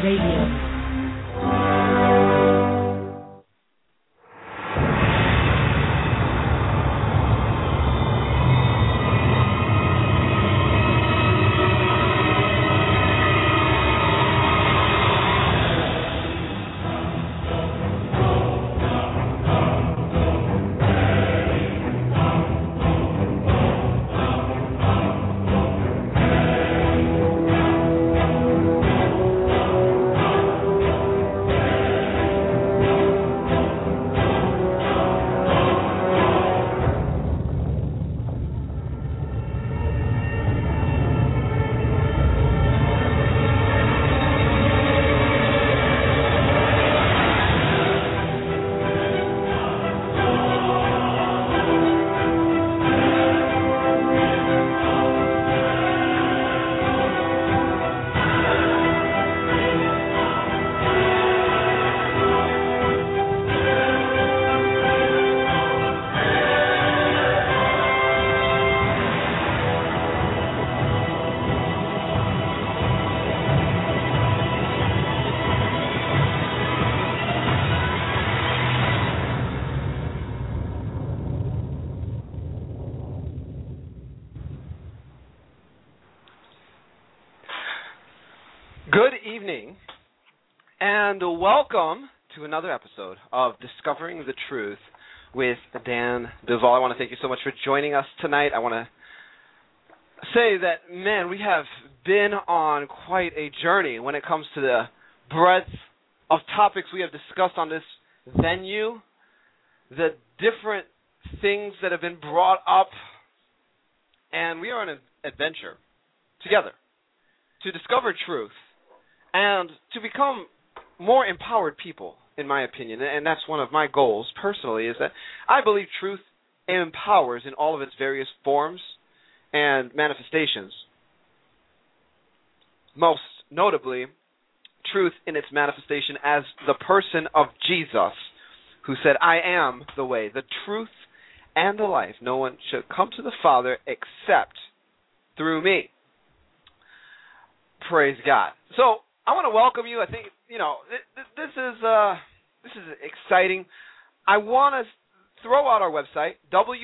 Radio. Good evening, and welcome to another episode of Discovering the Truth with Dan Duval. I want to thank you so much for joining us tonight. I want to say that, man, we have been on quite a journey when it comes to the breadth of topics we have discussed on this venue, the different things that have been brought up, and we are on an adventure together to discover truth and to become more empowered people, in my opinion. And that's one of my goals personally, is that I believe truth empowers in all of its various forms and manifestations. Most notably, truth in its manifestation as the person of Jesus, who said, "I am the way, the truth, and the life. No one should come to the Father except through me." Praise God. So I want to welcome you. I think, this is exciting. I want to throw out our website,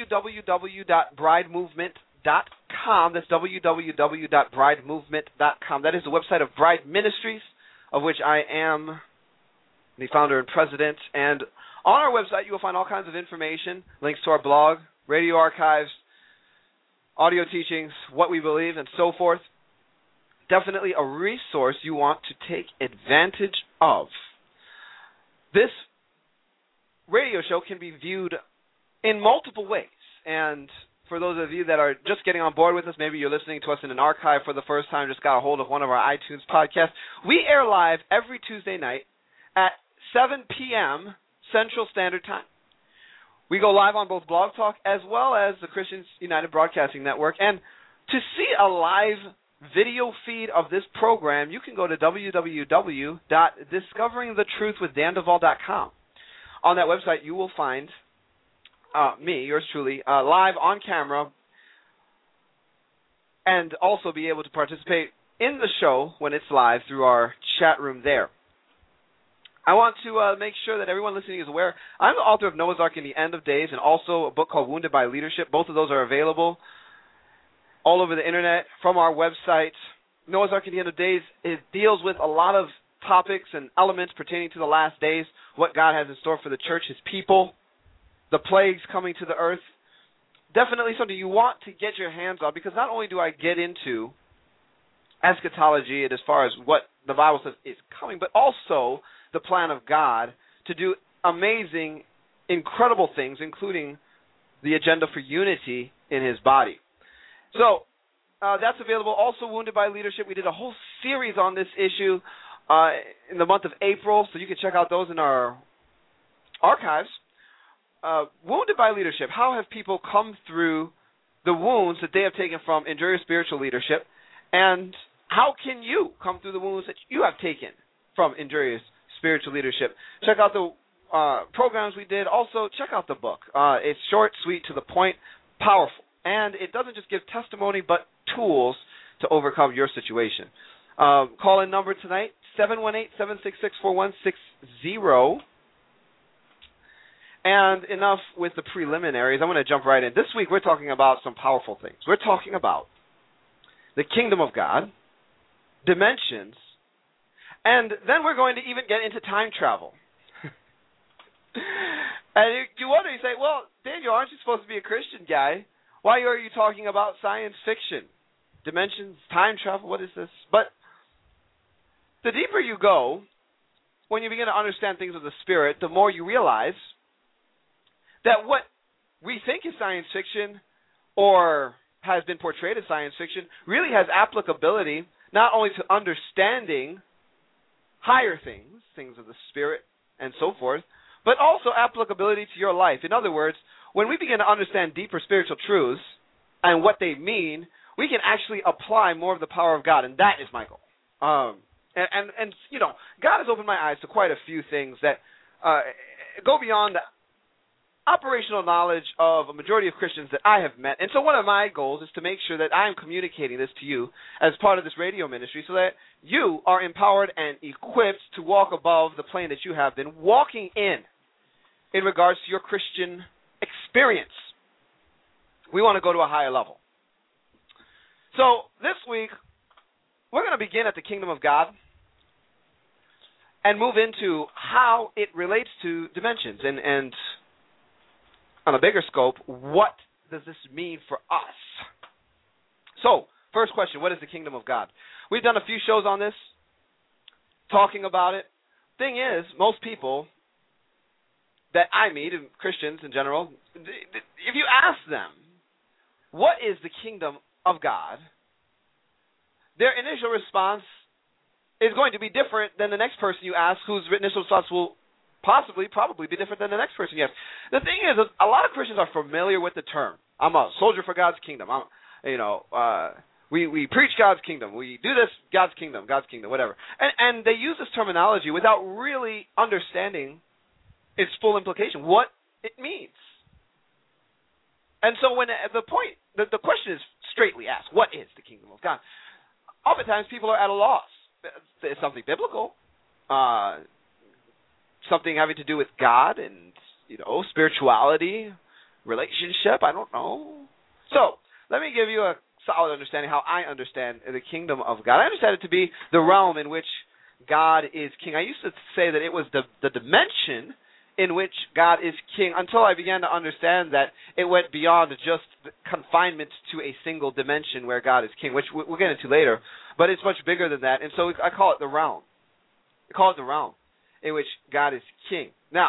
www.bridemovement.com. That's www.bridemovement.com. That is the website of Bride Ministries, of which I am the founder and president. And on our website, you will find all kinds of information, links to our blog, radio archives, audio teachings, what we believe, and so forth. Definitely a resource you want to take advantage of. This radio show can be viewed in multiple ways. And for those of you that are just getting on board with us, maybe you're listening to us in an archive for the first time, just got a hold of one of our iTunes podcasts. We air live every Tuesday night at 7 p.m. Central Standard Time. We go live on both Blog Talk as well as the Christians United Broadcasting Network. And to see a live video feed of this program, you can go to www.discoveringthetruthwithdanduval.com. On that website, you will find me, yours truly, live on camera, and also be able to participate in the show when it's live through our chat room there. I want to make sure that everyone listening is aware. I'm the author of Noah's Ark in the End of Days, and also a book called Wounded by Leadership. Both of those are available all over the internet from our website. Noah's Ark in the End of Days, it deals with a lot of topics and elements pertaining to the last days, what God has in store for the church, his people, the plagues coming to the earth. Definitely something you want to get your hands on, because not only do I get into eschatology and as far as what the Bible says is coming, but also the plan of God to do amazing, incredible things, including the agenda for unity in his body. So that's available. Also, Wounded by Leadership. We did a whole series on this issue in the month of April, so you can check out those in our archives. Wounded by Leadership. How have people come through the wounds that they have taken from Endure Spiritual Leadership, and how can you come through the wounds that you have taken from Endure Spiritual Leadership? Check out the programs we did. Also, check out the book. It's short, sweet, to the point, powerful. And it doesn't just give testimony, but tools to overcome your situation. Call-in number tonight, 718-766-4160. And enough with the preliminaries. I'm going to jump right in. This week we're talking about some powerful things. We're talking about the kingdom of God, dimensions, and then we're going to even get into time travel. And you wonder, you say, well, Daniel, aren't you supposed to be a Christian guy? Why are you talking about science fiction? Dimensions, time travel, what is this? But the deeper you go, when you begin to understand things of the Spirit, the more you realize that what we think is science fiction or has been portrayed as science fiction really has applicability not only to understanding higher things, things of the Spirit and so forth, but also applicability to your life. In other words, when we begin to understand deeper spiritual truths and what they mean, we can actually apply more of the power of God, and that is my goal. And you know, God has opened my eyes to quite a few things that go beyond the operational knowledge of a majority of Christians that I have met. And so one of my goals is to make sure that I am communicating this to you as part of this radio ministry so that you are empowered and equipped to walk above the plane that you have been walking in regards to your Christian experience. We want to go to a higher level. So this week, we're going to begin at the kingdom of God and move into how it relates to dimensions and on a bigger scope, what does this mean for us? So, first question, what is the kingdom of God? We've done a few shows on this, talking about it. Thing is, most people that I meet, and Christians in general, if you ask them, what is the kingdom of God, their initial response is going to be different than the next person you ask, whose initial response will probably be different than the next person you ask. The thing is, a lot of Christians are familiar with the term. I'm a soldier for God's kingdom. We preach God's kingdom. We do this, God's kingdom, whatever. And they use this terminology without really understanding its full implication, what it means. And so when the question is straightly asked, what is the kingdom of God? Oftentimes people are at a loss. It's something biblical, something having to do with God and, spirituality, relationship, I don't know. So, let me give you a solid understanding how I understand the kingdom of God. I understand it to be the realm in which God is king. I used to say that it was the dimension in which God is king until I began to understand that it went beyond just confinement to a single dimension where God is king, which we'll get into later, but it's much bigger than that, and so I call it the realm. I call it the realm in which God is king. Now,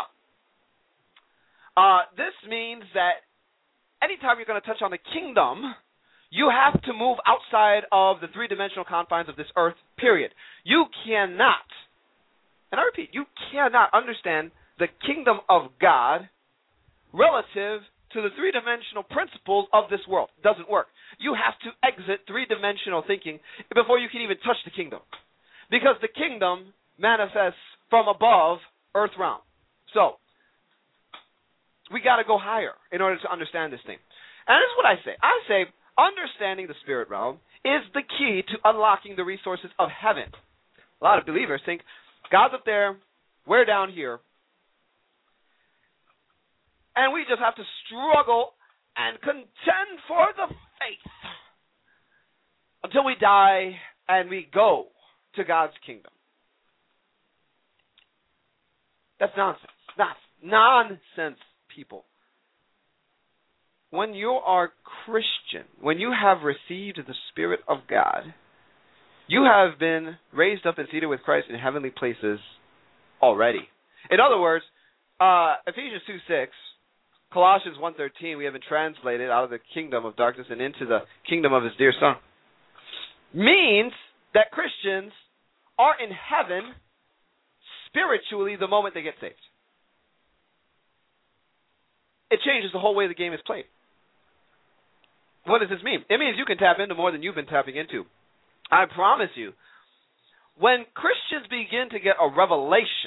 this means that anytime you're going to touch on the kingdom, you have to move outside of the three-dimensional confines of this earth, period. You cannot, and I repeat, you cannot understand the kingdom of God relative to the three-dimensional principles of this world. It doesn't work. You have to exit three-dimensional thinking before you can even touch the kingdom, because the kingdom manifests from above earth realm. So, we got to go higher in order to understand this thing. And this is what I say. I say understanding the spirit realm is the key to unlocking the resources of heaven. A lot of believers think God's up there, we're down here, and we just have to struggle and contend for the faith until we die and we go to God's kingdom. That's nonsense. That's nonsense, people. When you are Christian, when you have received the Spirit of God, you have been raised up and seated with Christ in heavenly places already. In other words, Ephesians 2:6, Colossians 1:13, we have been translated out of the kingdom of darkness and into the kingdom of His dear Son, means that Christians are in heaven spiritually the moment they get saved. It changes the whole way the game is played. What does this mean? It means you can tap into more than you've been tapping into. I promise you, when Christians begin to get a revelation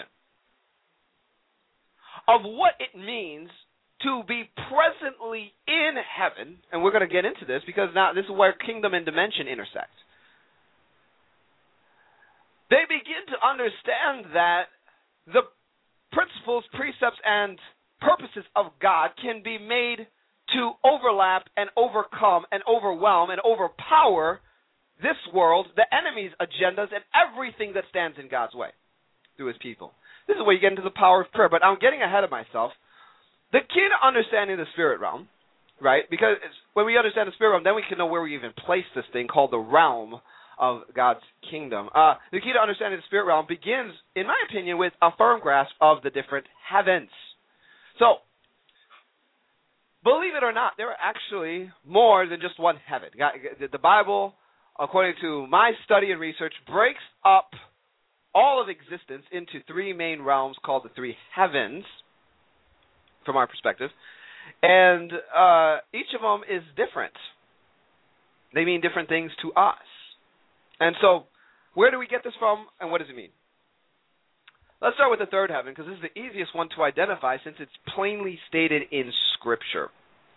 of what it means to be presently in heaven, and we're going to get into this because now this is where kingdom and dimension intersect. They begin to understand that the principles, precepts, and purposes of God can be made to overlap and overcome and overwhelm and overpower this world, the enemy's agendas, and everything that stands in God's way through his people. This is where you get into the power of prayer, but I'm getting ahead of myself. The key to understanding the spirit realm, right, because when we understand the spirit realm, then we can know where we even place this thing called the realm of God's kingdom. The key to understanding the spirit realm begins, in my opinion, with a firm grasp of the different heavens. So, believe it or not, there are actually more than just one heaven. The Bible, according to my study and research, breaks up all of existence into three main realms called the three heavens, from our perspective. And each of them is different. They mean different things to us. And so, where do we get this from, and what does it mean? Let's start with the third heaven, because this is the easiest one to identify since it's plainly stated in Scripture.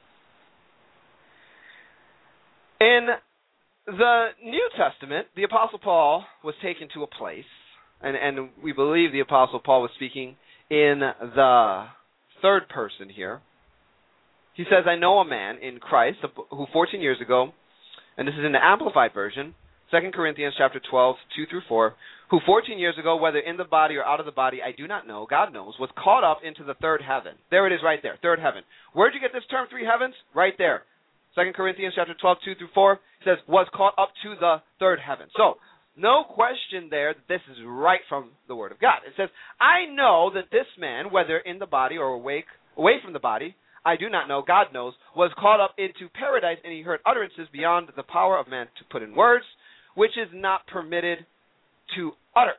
In the New Testament, the Apostle Paul was taken to a place, and we believe the Apostle Paul was speaking in the third person here. He says, I know a man in Christ who 14 years ago, and this is in the Amplified Version, 2 Corinthians chapter 12, 2 through 4, who 14 years ago, whether in the body or out of the body, I do not know, God knows, was caught up into the third heaven. There it is right there, third heaven. Where'd you get this term, three heavens? Right there. 2 Corinthians chapter 12, 2 through 4 says, was caught up to the third heaven. So, no question there that this is right from the Word of God. It says, I know that this man, whether in the body or away from the body, I do not know, God knows, was caught up into paradise, and he heard utterances beyond the power of man to put in words, which is not permitted to utter.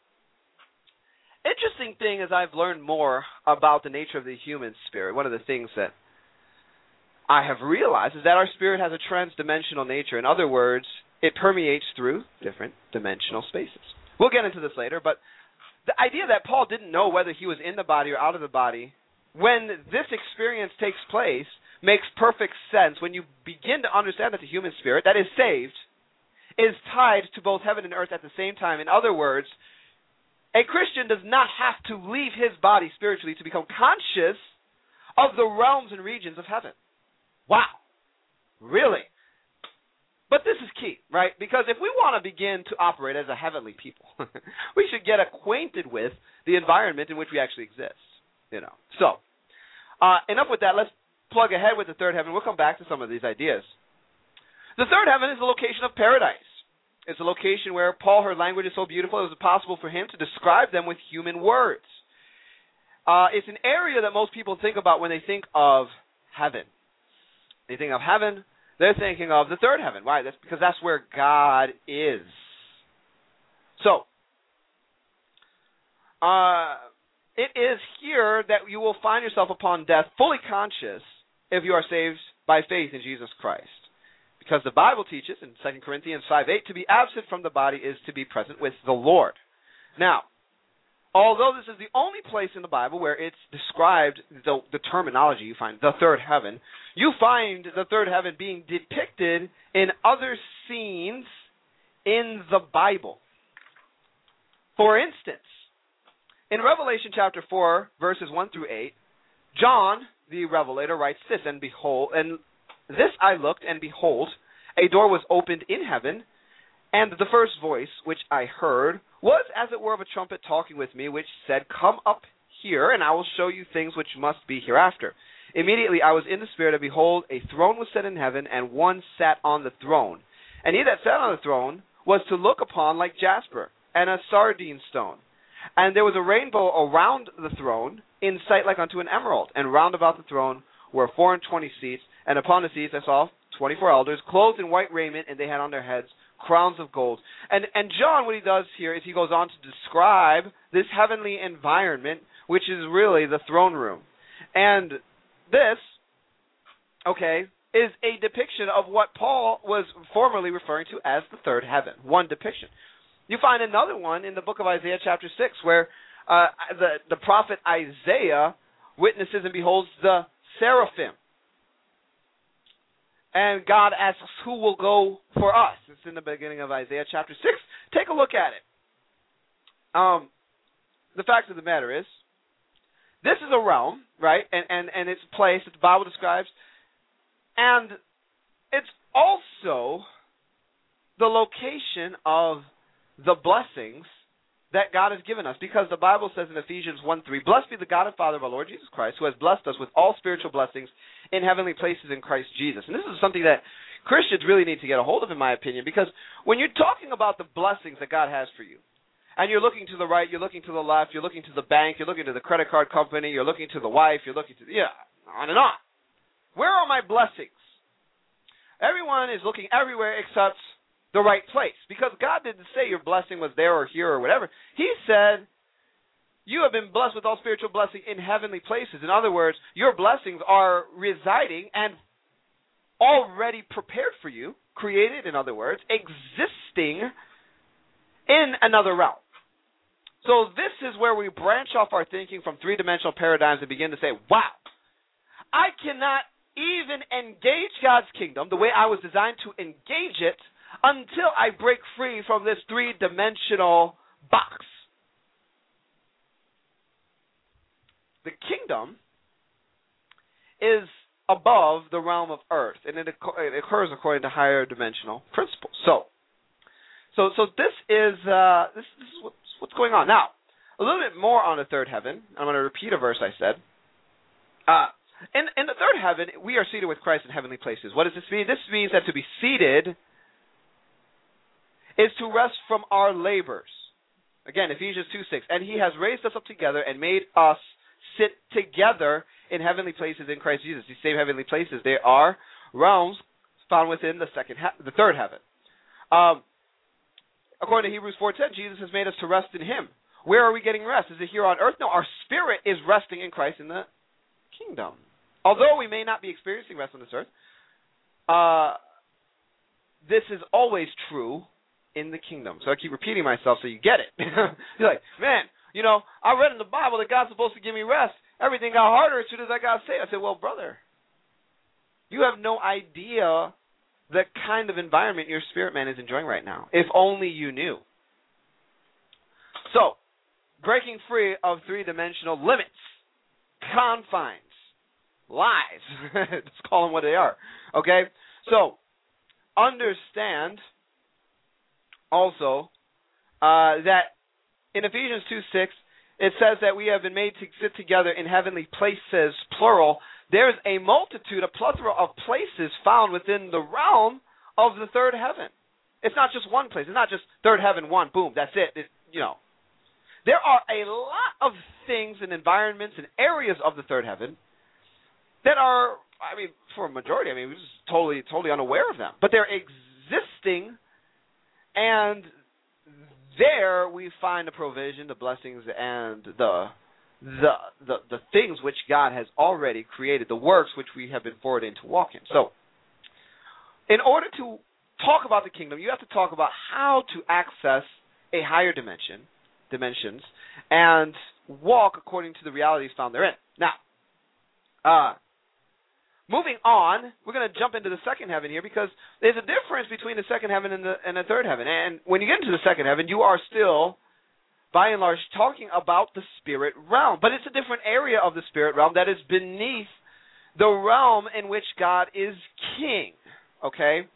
Interesting thing as I've learned more about the nature of the human spirit, one of the things that I have realized is that our spirit has a transdimensional nature. In other words, it permeates through different dimensional spaces. We'll get into this later, but the idea that Paul didn't know whether he was in the body or out of the body, when this experience takes place, makes perfect sense when you begin to understand that the human spirit that is saved is tied to both heaven and earth at the same time. In other words, a Christian does not have to leave his body spiritually to become conscious of the realms and regions of heaven. Wow. Really? But this is key, right? Because if we want to begin to operate as a heavenly people, we should get acquainted with the environment in which we actually exist. So, enough with that. Let's plug ahead with the third heaven. We'll come back to some of these ideas. The third heaven is the location of paradise. It's a location where Paul heard languages so beautiful it was impossible for him to describe them with human words. It's an area that most people think about when they think of heaven. They think of heaven, they're thinking of the third heaven. Why? That's because that's where God is. So, it is here that you will find yourself upon death fully conscious if you are saved by faith in Jesus Christ. Because the Bible teaches in 2 Corinthians 5:8, to be absent from the body is to be present with the Lord. Now, although this is the only place in the Bible where it's described, the terminology you find, the third heaven, you find the third heaven being depicted in other scenes in the Bible. For instance, in Revelation chapter 4, verses 1 through 8, John, the Revelator, writes this, and behold, and this I looked, and behold, a door was opened in heaven, and the first voice which I heard was as it were of a trumpet talking with me, which said, come up here, and I will show you things which must be hereafter. Immediately I was in the Spirit, and behold, a throne was set in heaven, and one sat on the throne. And he that sat on the throne was to look upon like jasper, and a sardine stone. And there was a rainbow around the throne, in sight like unto an emerald. And round about the throne were 24 seats, and upon the seats I saw 24 elders, clothed in white raiment, and they had on their heads crowns of gold. And John, what he does here is he goes on to describe this heavenly environment, which is really the throne room. And this, is a depiction of what Paul was formerly referring to as the third heaven. One depiction. You find another one in the book of Isaiah chapter 6 where the prophet Isaiah witnesses and beholds the seraphim. And God asks, who will go for us? It's in the beginning of Isaiah chapter 6. Take a look at it. the fact of the matter is, this is a realm, right? And it's a place that the Bible describes. And it's also the location of the blessings that God has given us. Because the Bible says in Ephesians 1:3, "Blessed be the God and Father of our Lord Jesus Christ, who has blessed us with all spiritual blessings in heavenly places in Christ Jesus." And this is something that Christians really need to get a hold of, in my opinion, because when you're talking about the blessings that God has for you, and you're looking to the right, you're looking to the left, you're looking to the bank, you're looking to the credit card company, you're looking to the wife, you're looking to on and on. Where are my blessings? Everyone is looking everywhere except the right place, because God didn't say your blessing was there or here or whatever. He said you have been blessed with all spiritual blessing in heavenly places. In other words, your blessings are residing and already prepared for you, created, in other words, existing in another realm. So this is where we branch off our thinking from three-dimensional paradigms and begin to say, wow, I cannot even engage God's kingdom the way I was designed to engage it until I break free from this three-dimensional box. The kingdom is above the realm of earth, and it occurs according to higher dimensional principles. So this is what's going on. Now, a little bit more on the third heaven. I'm going to repeat a verse I said. In the third heaven, we are seated with Christ in heavenly places. What does this mean? This means that to be seated is to rest from our labors. Again, Ephesians 2:6. And he has raised us up together and made us sit together in heavenly places in Christ Jesus. These same heavenly places, they are realms found within the third heaven. According to Hebrews 4:10, Jesus has made us to rest in him. Where are we getting rest? Is it here on earth? No, our spirit is resting in Christ in the kingdom. Although we may not be experiencing rest on this earth, this is always true in the kingdom. So I keep repeating myself so you get it. You're like, man, I read in the Bible that God's supposed to give me rest. Everything got harder as soon as I got saved. I said, well, brother, you have no idea the kind of environment your spirit man is enjoying right now. If only you knew. So, breaking free of three-dimensional limits, confines, lies. Let's call them what they are. Okay? So, understand also that in Ephesians 2:6, it says that we have been made to sit together in heavenly places, plural. There's a multitude, a plethora of places found within the realm of the third heaven. It's not just one place. It's not just third heaven, one, boom, that's it. There are a lot of things and environments and areas of the third heaven that are, for a majority, we're just totally unaware of them. But they're existing, and there we find the provision, the blessings, and the things which God has already created, the works which we have been forwarded to walk in. So, in order to talk about the kingdom, you have to talk about how to access a higher dimensions, and walk according to the realities found therein. Now, moving on, we're going to jump into the second heaven here, because there's a difference between the second heaven and the third heaven. And when you get into the second heaven, you are still, by and large, talking about the spirit realm. But it's a different area of the spirit realm that is beneath the realm in which God is king. Okay?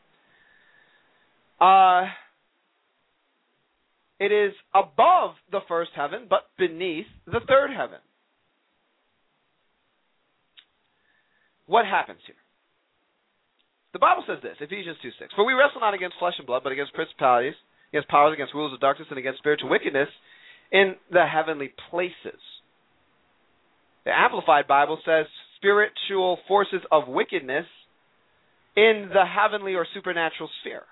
It is above the first heaven, but beneath the third heaven. What happens here? The Bible says this, Ephesians 2:6. For we wrestle not against flesh and blood, but against principalities, against powers, against rulers of darkness, and against spiritual wickedness in the heavenly places. The Amplified Bible says spiritual forces of wickedness in the heavenly or supernatural sphere.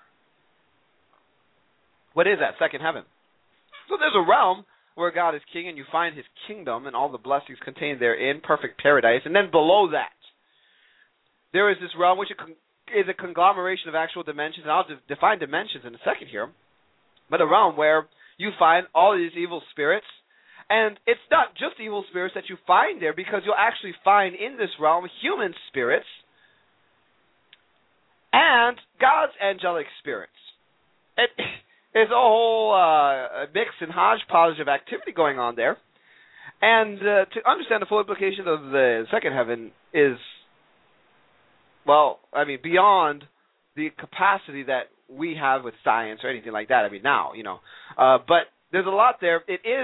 What is that? Second heaven. So there's a realm where God is king, and you find his kingdom and all the blessings contained therein, perfect paradise. And then below that, there is this realm which is a conglomeration of actual dimensions, and I'll define dimensions in a second here, but a realm where you find all these evil spirits, and it's not just evil spirits that you find there, because you'll actually find in this realm human spirits and God's angelic spirits. And It's a whole mix and hodgepodge of activity going on there. And to understand the full implication of the second heaven is, well, I mean, beyond the capacity that we have with science or anything like that. I mean, now, but there's a lot there. It is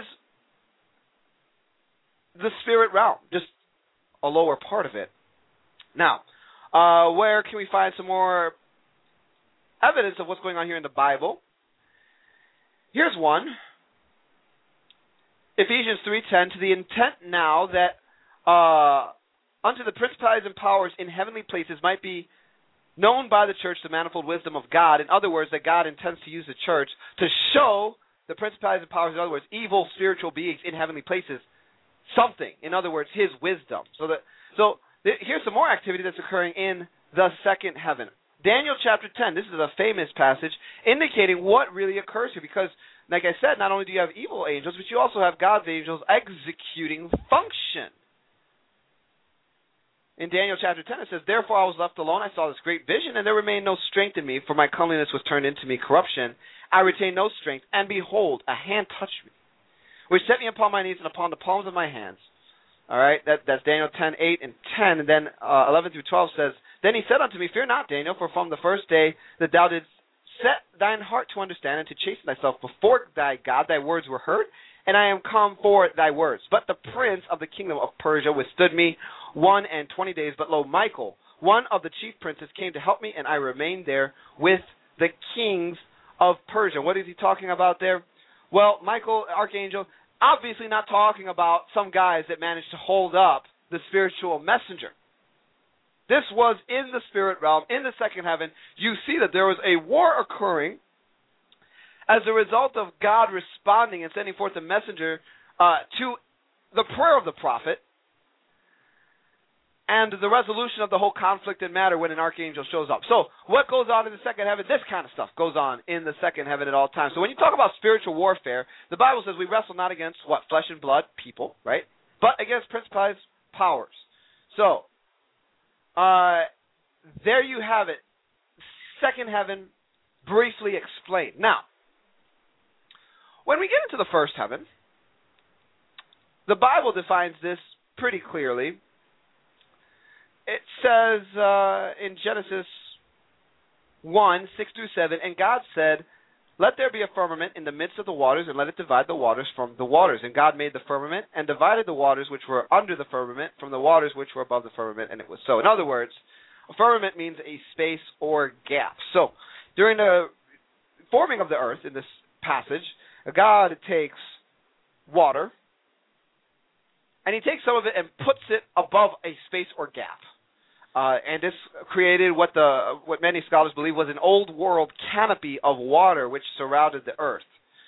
the spirit realm, just a lower part of it. Now, where can we find some more evidence of what's going on here in the Bible? Here's one. Ephesians 3:10, to the intent now that unto the principalities and powers in heavenly places might be known by the church the manifold wisdom of God. In other words, that God intends to use the church to show the principalities and powers, in other words, evil spiritual beings in heavenly places, something. In other words, His wisdom. So here's some more activity that's occurring in the second heaven. Daniel chapter 10, this is a famous passage indicating what really occurs here because, like I said, not only do you have evil angels, but you also have God's angels executing function. In Daniel chapter 10, it says, therefore I was left alone. I saw this great vision, and there remained no strength in me, for my comeliness was turned into me corruption. I retained no strength, and behold, a hand touched me, which set me upon my knees and upon the palms of my hands. All right, that's Daniel 10:8 and 10. And then 11 through 12 says, then he said unto me, fear not, Daniel, for from the first day that thou didst set thine heart to understand and to chasten thyself before thy God, thy words were heard, and I am come for thy words. But the prince of the kingdom of Persia withstood me 21 days. But lo, Michael, one of the chief princes, came to help me, and I remained there with the kings of Persia. What is he talking about there? Well, Michael, archangel, obviously not talking about some guys that managed to hold up the spiritual messenger. This was in the spirit realm, in the second heaven. You see that there was a war occurring as a result of God responding and sending forth a messenger to the prayer of the prophet and the resolution of the whole conflict and matter when an archangel shows up. So what goes on in the second heaven? This kind of stuff goes on in the second heaven at all times. So when you talk about spiritual warfare, the Bible says we wrestle not against, what, flesh and blood, people, right? But against principalities, powers. So there you have it. Second heaven, briefly explained. Now, when we get into the first heaven, the Bible defines this pretty clearly. It says in Genesis 1, 6 through 7, and God said, let there be a firmament in the midst of the waters, and let it divide the waters from the waters. And God made the firmament, and divided the waters which were under the firmament from the waters which were above the firmament, and it was so. In other words, a firmament means a space or gap. So, during the forming of the earth in this passage, God takes water, and He takes some of it and puts it above a space or gap. And this created what many scholars believe was an old world canopy of water which surrounded the earth.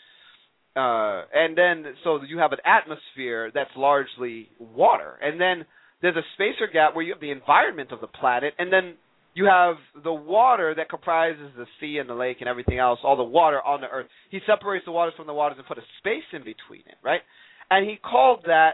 And then, so you have an atmosphere that's largely water. And then there's a space or gap where you have the environment of the planet, and then you have the water that comprises the sea and the lake and everything else, all the water on the earth. He separates the waters from the waters and put a space in between it, right? And He called that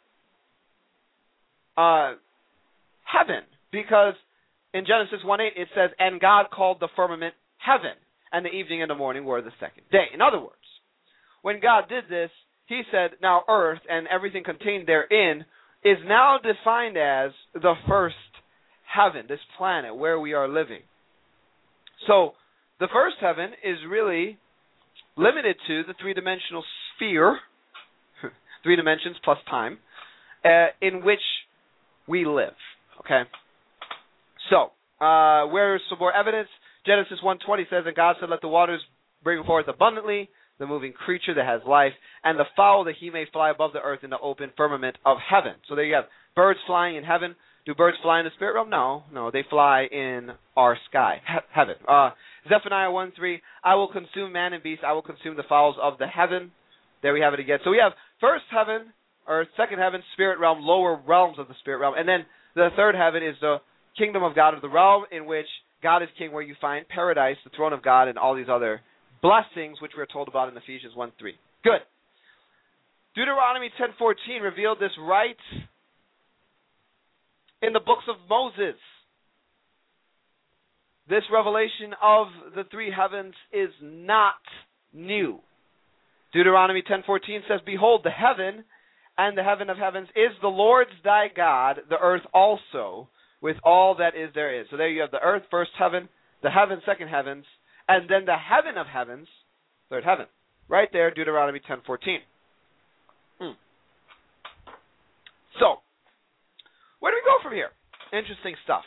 heaven. Because in Genesis 1:8 it says, and God called the firmament heaven, and the evening and the morning were the second day. In other words, when God did this, He said, now earth and everything contained therein is now defined as the first heaven, this planet where we are living. So the first heaven is really limited to the three-dimensional sphere, 3 dimensions plus time, in which we live. Okay? So, where's some more evidence? Genesis 1:20 says, and God said, let the waters bring forth abundantly the moving creature that has life, and the fowl that he may fly above the earth in the open firmament of heaven. So there you have birds flying in heaven. Do birds fly in the spirit realm? No, they fly in our sky, heaven. Zephaniah 1:3, I will consume man and beast. I will consume the fowls of the heaven. There we have it again. So we have first heaven, or second heaven, spirit realm, lower realms of the spirit realm, and then the third heaven is the kingdom of God, of the realm in which God is king, where you find paradise, the throne of God, and all these other blessings which we're told about in Ephesians 1:3. Good. Deuteronomy 10:14 revealed this right in the books of Moses. This revelation of the three heavens is not new. Deuteronomy 10:14 says, "Behold, the heaven and the heaven of heavens is the Lord's thy God, the earth also, with all that is therein." So there you have the earth, first heaven, the heaven, second heavens, and then the heaven of heavens, third heaven. Right there, Deuteronomy 10:14. So, where do we go from here? Interesting stuff.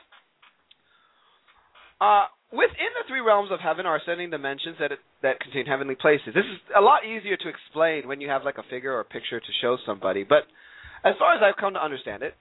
Within the three realms of heaven are ascending dimensions that contain heavenly places. This is a lot easier to explain when you have like a figure or a picture to show somebody, but as far as I've come to understand it,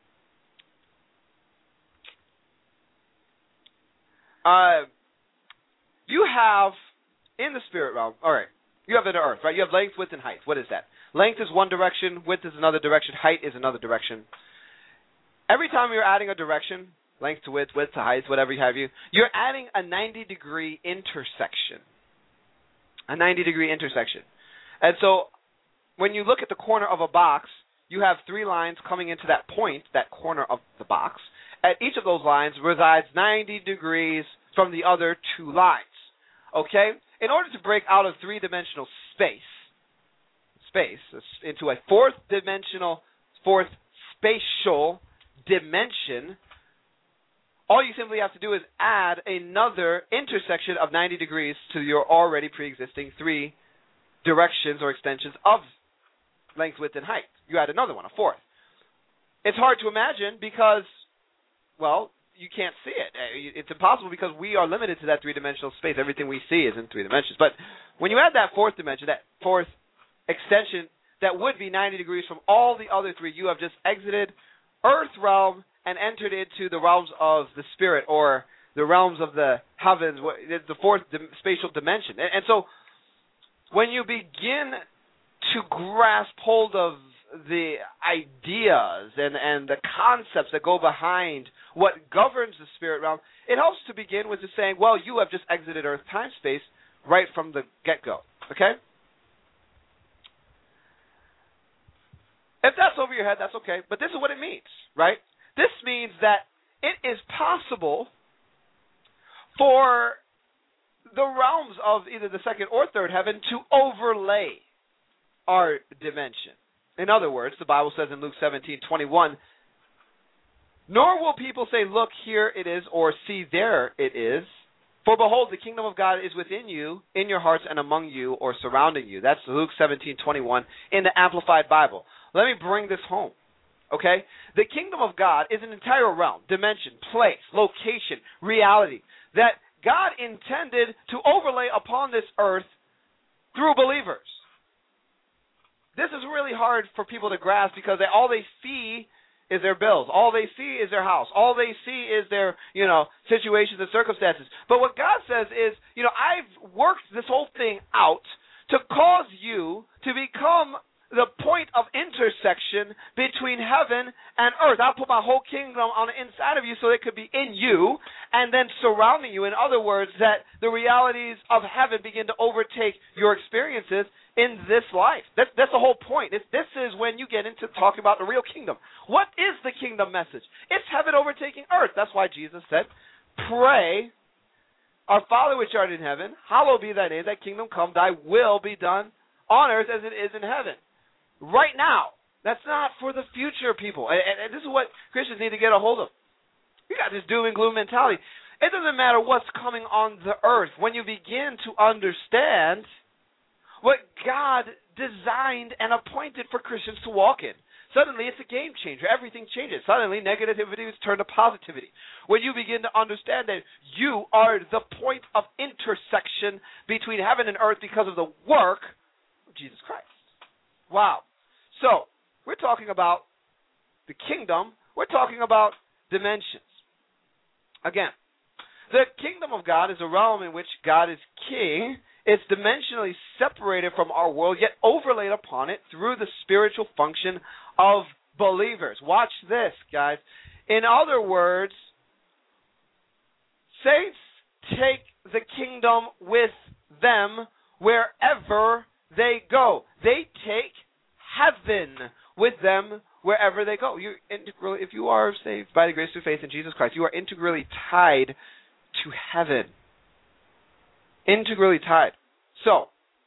you have in the spirit realm, all right, you have in the earth, right? You have length, width, and height. What is that? Length is one direction, width is another direction, height is another direction. Every time you're adding a direction, length to width, width to height, whatever you have, you're adding a 90-degree intersection. A 90-degree intersection. And so when you look at the corner of a box, you have three lines coming into that point, that corner of the box. At each of those lines resides 90 degrees from the other two lines. Okay? In order to break out of three-dimensional space into a fourth spatial dimension, all you simply have to do is add another intersection of 90 degrees to your already pre-existing three directions or extensions of length, width, and height. You add another one, a fourth. It's hard to imagine because, well, you can't see it. It's impossible because we are limited to that three-dimensional space. Everything we see is in three dimensions. But when you add that fourth dimension, that fourth extension, that would be 90 degrees from all the other three, you have just exited earth realm and entered into the realms of the spirit, or the realms of the heavens, the fourth spatial dimension. And so when you begin to grasp hold of the ideas and the concepts that go behind what governs the spirit realm, it helps to begin with just saying, well, you have just exited earth time space right from the get-go. Okay? If that's over your head, that's okay. But this is what it means, right? This means that it is possible for the realms of either the second or third heaven to overlay our dimension. In other words, the Bible says in Luke 17:21, "Nor will people say, 'Look, here it is,' or 'See, there it is.' For behold, the kingdom of God is within you, in your hearts and among you, or surrounding you." That's Luke 17:21 in the Amplified Bible. Let me bring this home, okay? The kingdom of God is an entire realm, dimension, place, location, reality that God intended to overlay upon this earth through believers. This is really hard for people to grasp because all they see is their bills. All they see is their house. All they see is their, situations and circumstances. But what God says is, I've worked this whole thing out to cause you to become the point of intersection between heaven and earth. I'll put my whole kingdom on the inside of you so it could be in you and then surrounding you. In other words, that the realities of heaven begin to overtake your experiences in this life. That's the whole point. This is when you get into talking about the real kingdom. What is the kingdom message? It's heaven overtaking earth. That's why Jesus said, "Pray, our Father which art in heaven, hallowed be thy name, thy kingdom come, thy will be done on earth as it is in heaven." Right now. That's not for the future, people. And this is what Christians need to get a hold of. You got this doom and gloom mentality. It doesn't matter what's coming on the earth. When you begin to understand what God designed and appointed for Christians to walk in, suddenly it's a game changer. Everything changes. Suddenly negativity is turned to positivity. When you begin to understand that you are the point of intersection between heaven and earth because of the work of Jesus Christ. Wow. So, we're talking about the kingdom. We're talking about dimensions. Again, the kingdom of God is a realm in which God is king. It's dimensionally separated from our world, yet overlaid upon it through the spiritual function of believers. Watch this, guys. In other words, saints take the kingdom with them wherever they go. They take heaven with them wherever they go. If you are saved by the grace through faith in Jesus Christ, you are integrally tied to heaven. Integrally tied. So,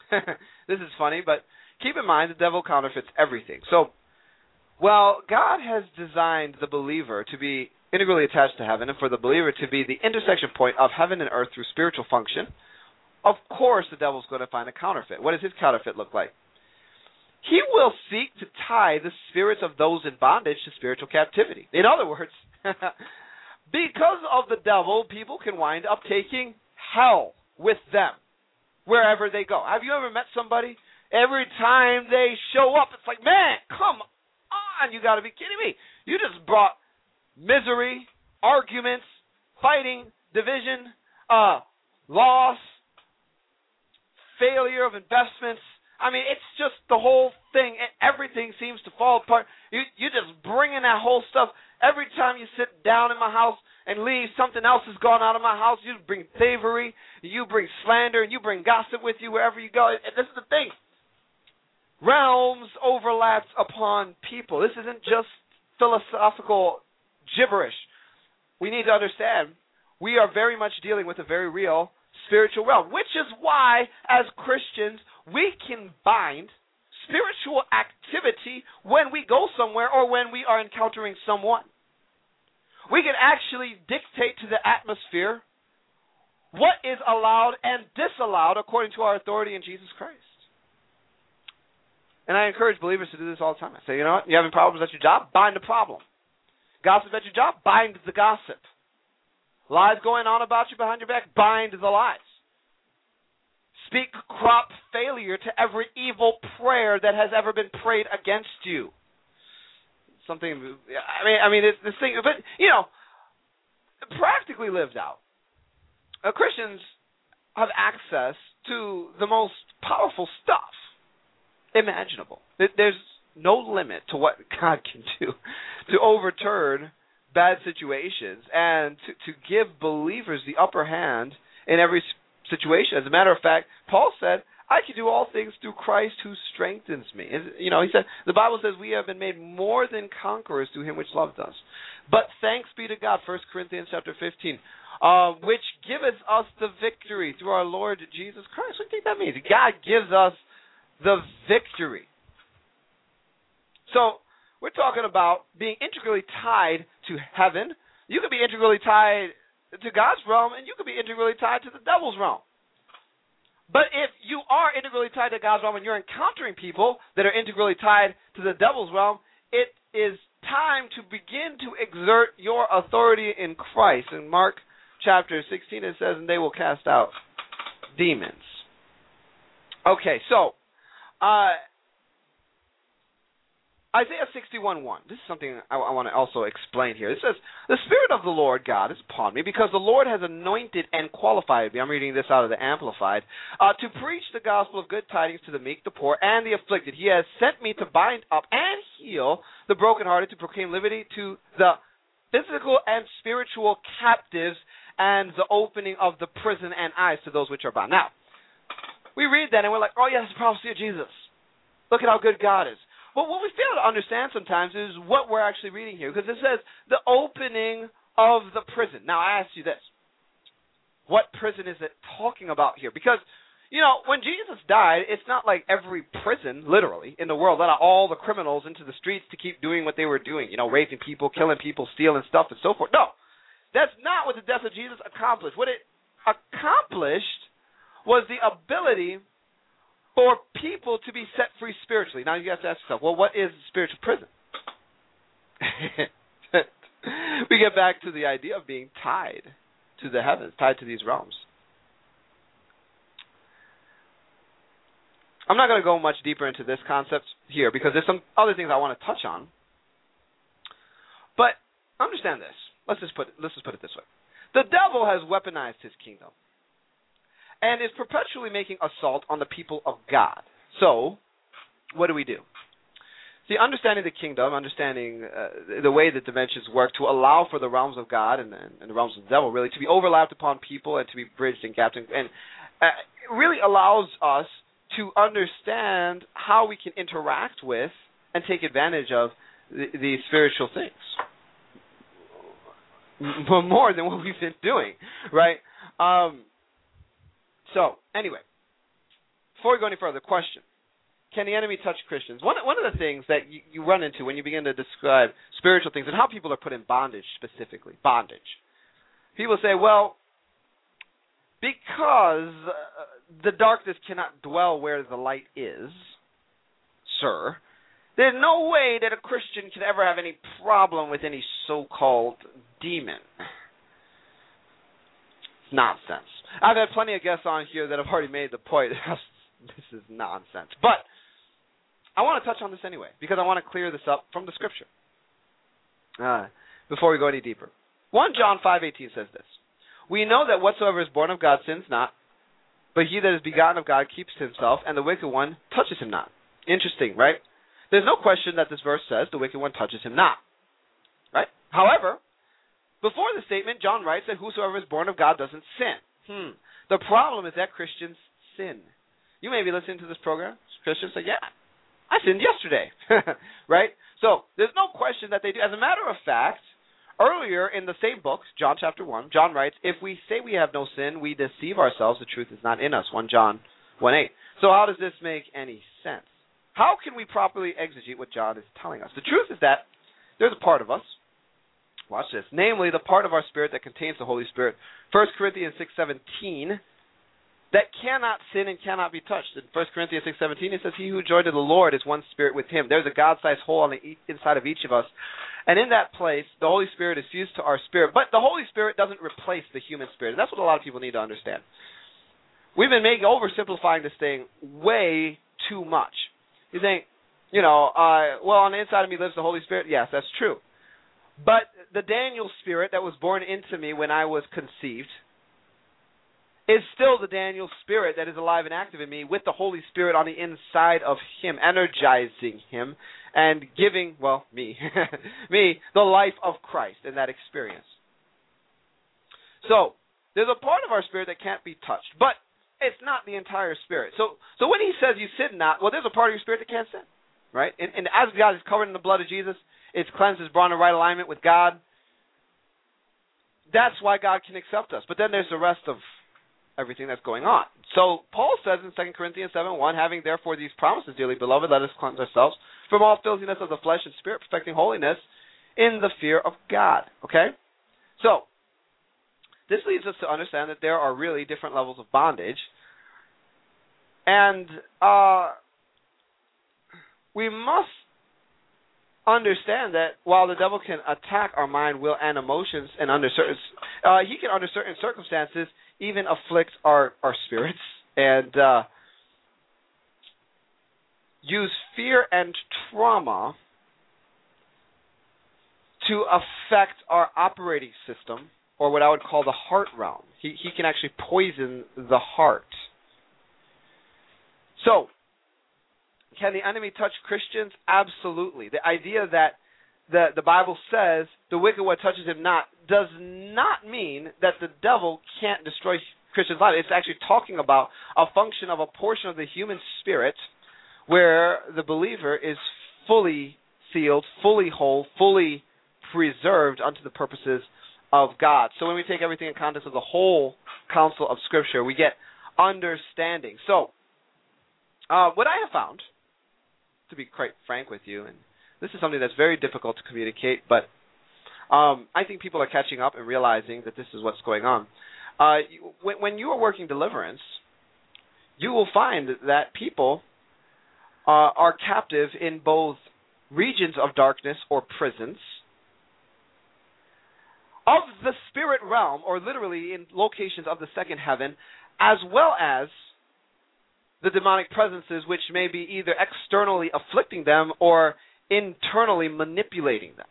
This is funny, but keep in mind the devil counterfeits everything. So, while God has designed the believer to be integrally attached to heaven and for the believer to be the intersection point of heaven and earth through spiritual function, of course the devil's going to find a counterfeit. What does his counterfeit look like? He will seek to tie the spirits of those in bondage to spiritual captivity. In other words, because of the devil, people can wind up taking hell with them wherever they go. Have you ever met somebody? Every time they show up, it's like, man, come on, you got to be kidding me. You just brought misery, arguments, fighting, division, loss, failure of investments. I mean, it's just the whole thing. Everything seems to fall apart. You just bring in that whole stuff. Every time you sit down in my house and leave, something else has gone out of my house. You bring thievery, you bring slander, and you bring gossip with you wherever you go. And this is the thing. Realms overlaps upon people. This isn't just philosophical gibberish. We need to understand we are very much dealing with a very real spiritual realm, which is why, as Christians, we can bind spiritual activity when we go somewhere or when we are encountering someone. We can actually dictate to the atmosphere what is allowed and disallowed according to our authority in Jesus Christ. And I encourage believers to do this all the time. I say, you know what? You're having problems at your job? Bind the problem. Gossip at your job? Bind the gossip. Lies going on about you behind your back? Bind the lies. Speak crop failure to every evil prayer that has ever been prayed against you. Something, I mean, it's this thing, but, you know, practically lived out. Christians have access to the most powerful stuff imaginable. There's no limit to what God can do to overturn bad situations and to give believers the upper hand in every situation. As a matter of fact, Paul said, I can do all things through Christ who strengthens me. You know, he said, the Bible says we have been made more than conquerors through him which loved us. But thanks be to God, 1 Corinthians chapter 15, which giveth us the victory through our Lord Jesus Christ. What do you think that means? God gives us the victory. So, we're talking about being integrally tied to heaven. You could be integrally tied to God's realm, and you could be integrally tied to the devil's realm. But if you are integrally tied to God's realm and you're encountering people that are integrally tied to the devil's realm, it is time to begin to exert your authority in Christ. In Mark chapter 16 it says, and they will cast out demons. Okay, so Isaiah 61:1. This is something I want to also explain here. It says, the Spirit of the Lord God is upon me, because the Lord has anointed and qualified me. I'm reading this out of the Amplified. To preach the gospel of good tidings to the meek, the poor, and the afflicted. He has sent me to bind up and heal the brokenhearted, to proclaim liberty to the physical and spiritual captives, and the opening of the prison and eyes to those which are bound. Now, we read that and we're like, oh yes, the prophecy of Jesus. Look at how good God is. But what we fail to understand sometimes is what we're actually reading here, because it says the opening of the prison. Now, I ask you this. What prison is it talking about here? Because, you know, when Jesus died, it's not like every prison, literally, in the world let out all the criminals into the streets to keep doing what they were doing, you know, raping people, killing people, stealing stuff, and so forth. No, that's not what the death of Jesus accomplished. What it accomplished was the ability for people to be set free spiritually. Now you have to ask yourself, well, what is spiritual prison? We get back to the idea of being tied to the heavens, tied to these realms. I'm not going to go much deeper into this concept here because there's some other things I want to touch on. But understand this. Let's just put it this way. The devil has weaponized his kingdom and is perpetually making assault on the people of God. So, what do? See, understanding the kingdom, understanding the way the dimensions work to allow for the realms of God and the realms of the devil really to be overlapped upon people and to be bridged and gapped, and it really allows us to understand how we can interact with and take advantage of these spiritual things. More than what we've been doing, right? So, anyway, before we go any further, question. Can the enemy touch Christians? One of the things that you run into when you begin to describe spiritual things and how people are put in bondage specifically, bondage. People say, well, because the darkness cannot dwell where the light is, sir, there's no way that a Christian can ever have any problem with any so-called demon. It's nonsense. I've had plenty of guests on here that have already made the point. This is nonsense. But I want to touch on this anyway, because I want to clear this up from the Scripture before we go any deeper. 1 John 5:18 says this. We know that whatsoever is born of God sins not, but he that is begotten of God keeps himself, and the wicked one touches him not. Interesting, right? There's no question that this verse says the wicked one touches him not. Right? However, before the statement, John writes that whosoever is born of God doesn't sin. The problem is that Christians sin. You may be listening to this program. Christians say, yeah, I sinned yesterday. Right? So there's no question that they do. As a matter of fact, earlier in the same book, John chapter 1, John writes, if we say we have no sin, we deceive ourselves. The truth is not in us. 1 John 1:8. So how does this make any sense? How can we properly exegete what John is telling us? The truth is that there's a part of us, watch this, namely the part of our spirit that contains the Holy Spirit. 1 Corinthians 6:17, that cannot sin and cannot be touched. In 1 Corinthians 6:17, it says, he who joined to the Lord is one spirit with him. There's a God-sized hole on the inside of each of us. And in that place, the Holy Spirit is fused to our spirit. But the Holy Spirit doesn't replace the human spirit. And that's what a lot of people need to understand. We've been oversimplifying this thing way too much. You think, well, on the inside of me lives the Holy Spirit. Yes, that's true. But the Daniel spirit that was born into me when I was conceived is still the Daniel spirit that is alive and active in me with the Holy Spirit on the inside of him, energizing him and giving, me, the life of Christ in that experience. So, there's a part of our spirit that can't be touched, but it's not the entire spirit. So when he says you sin not, there's a part of your spirit that can't sin, right? And as God is covered in the blood of Jesus, it's cleansed, it's brought in right alignment with God. That's why God can accept us. But then there's the rest of everything that's going on. So Paul says in 2 Corinthians 7:1, having therefore these promises, dearly beloved, let us cleanse ourselves from all filthiness of the flesh and spirit, perfecting holiness in the fear of God. Okay? So, this leads us to understand that there are really different levels of bondage. And we must understand that while the devil can attack our mind, will, and emotions, and he can, under certain circumstances, even afflict our spirits and use fear and trauma to affect our operating system, or what I would call the heart realm. He can actually poison the heart. So, can the enemy touch Christians? Absolutely. The idea that the Bible says the wicked one touches him not does not mean that the devil can't destroy Christians' lives. It's actually talking about a function of a portion of the human spirit where the believer is fully sealed, fully whole, fully preserved unto the purposes of God. So when we take everything in context of the whole counsel of Scripture, we get understanding. So, what I have found, to be quite frank with you, and this is something that's very difficult to communicate, but I think people are catching up and realizing that this is what's going on. When you are working deliverance, you will find that people are captive in both regions of darkness or prisons of the spirit realm, or literally in locations of the second heaven, as well as the demonic presences which may be either externally afflicting them or internally manipulating them.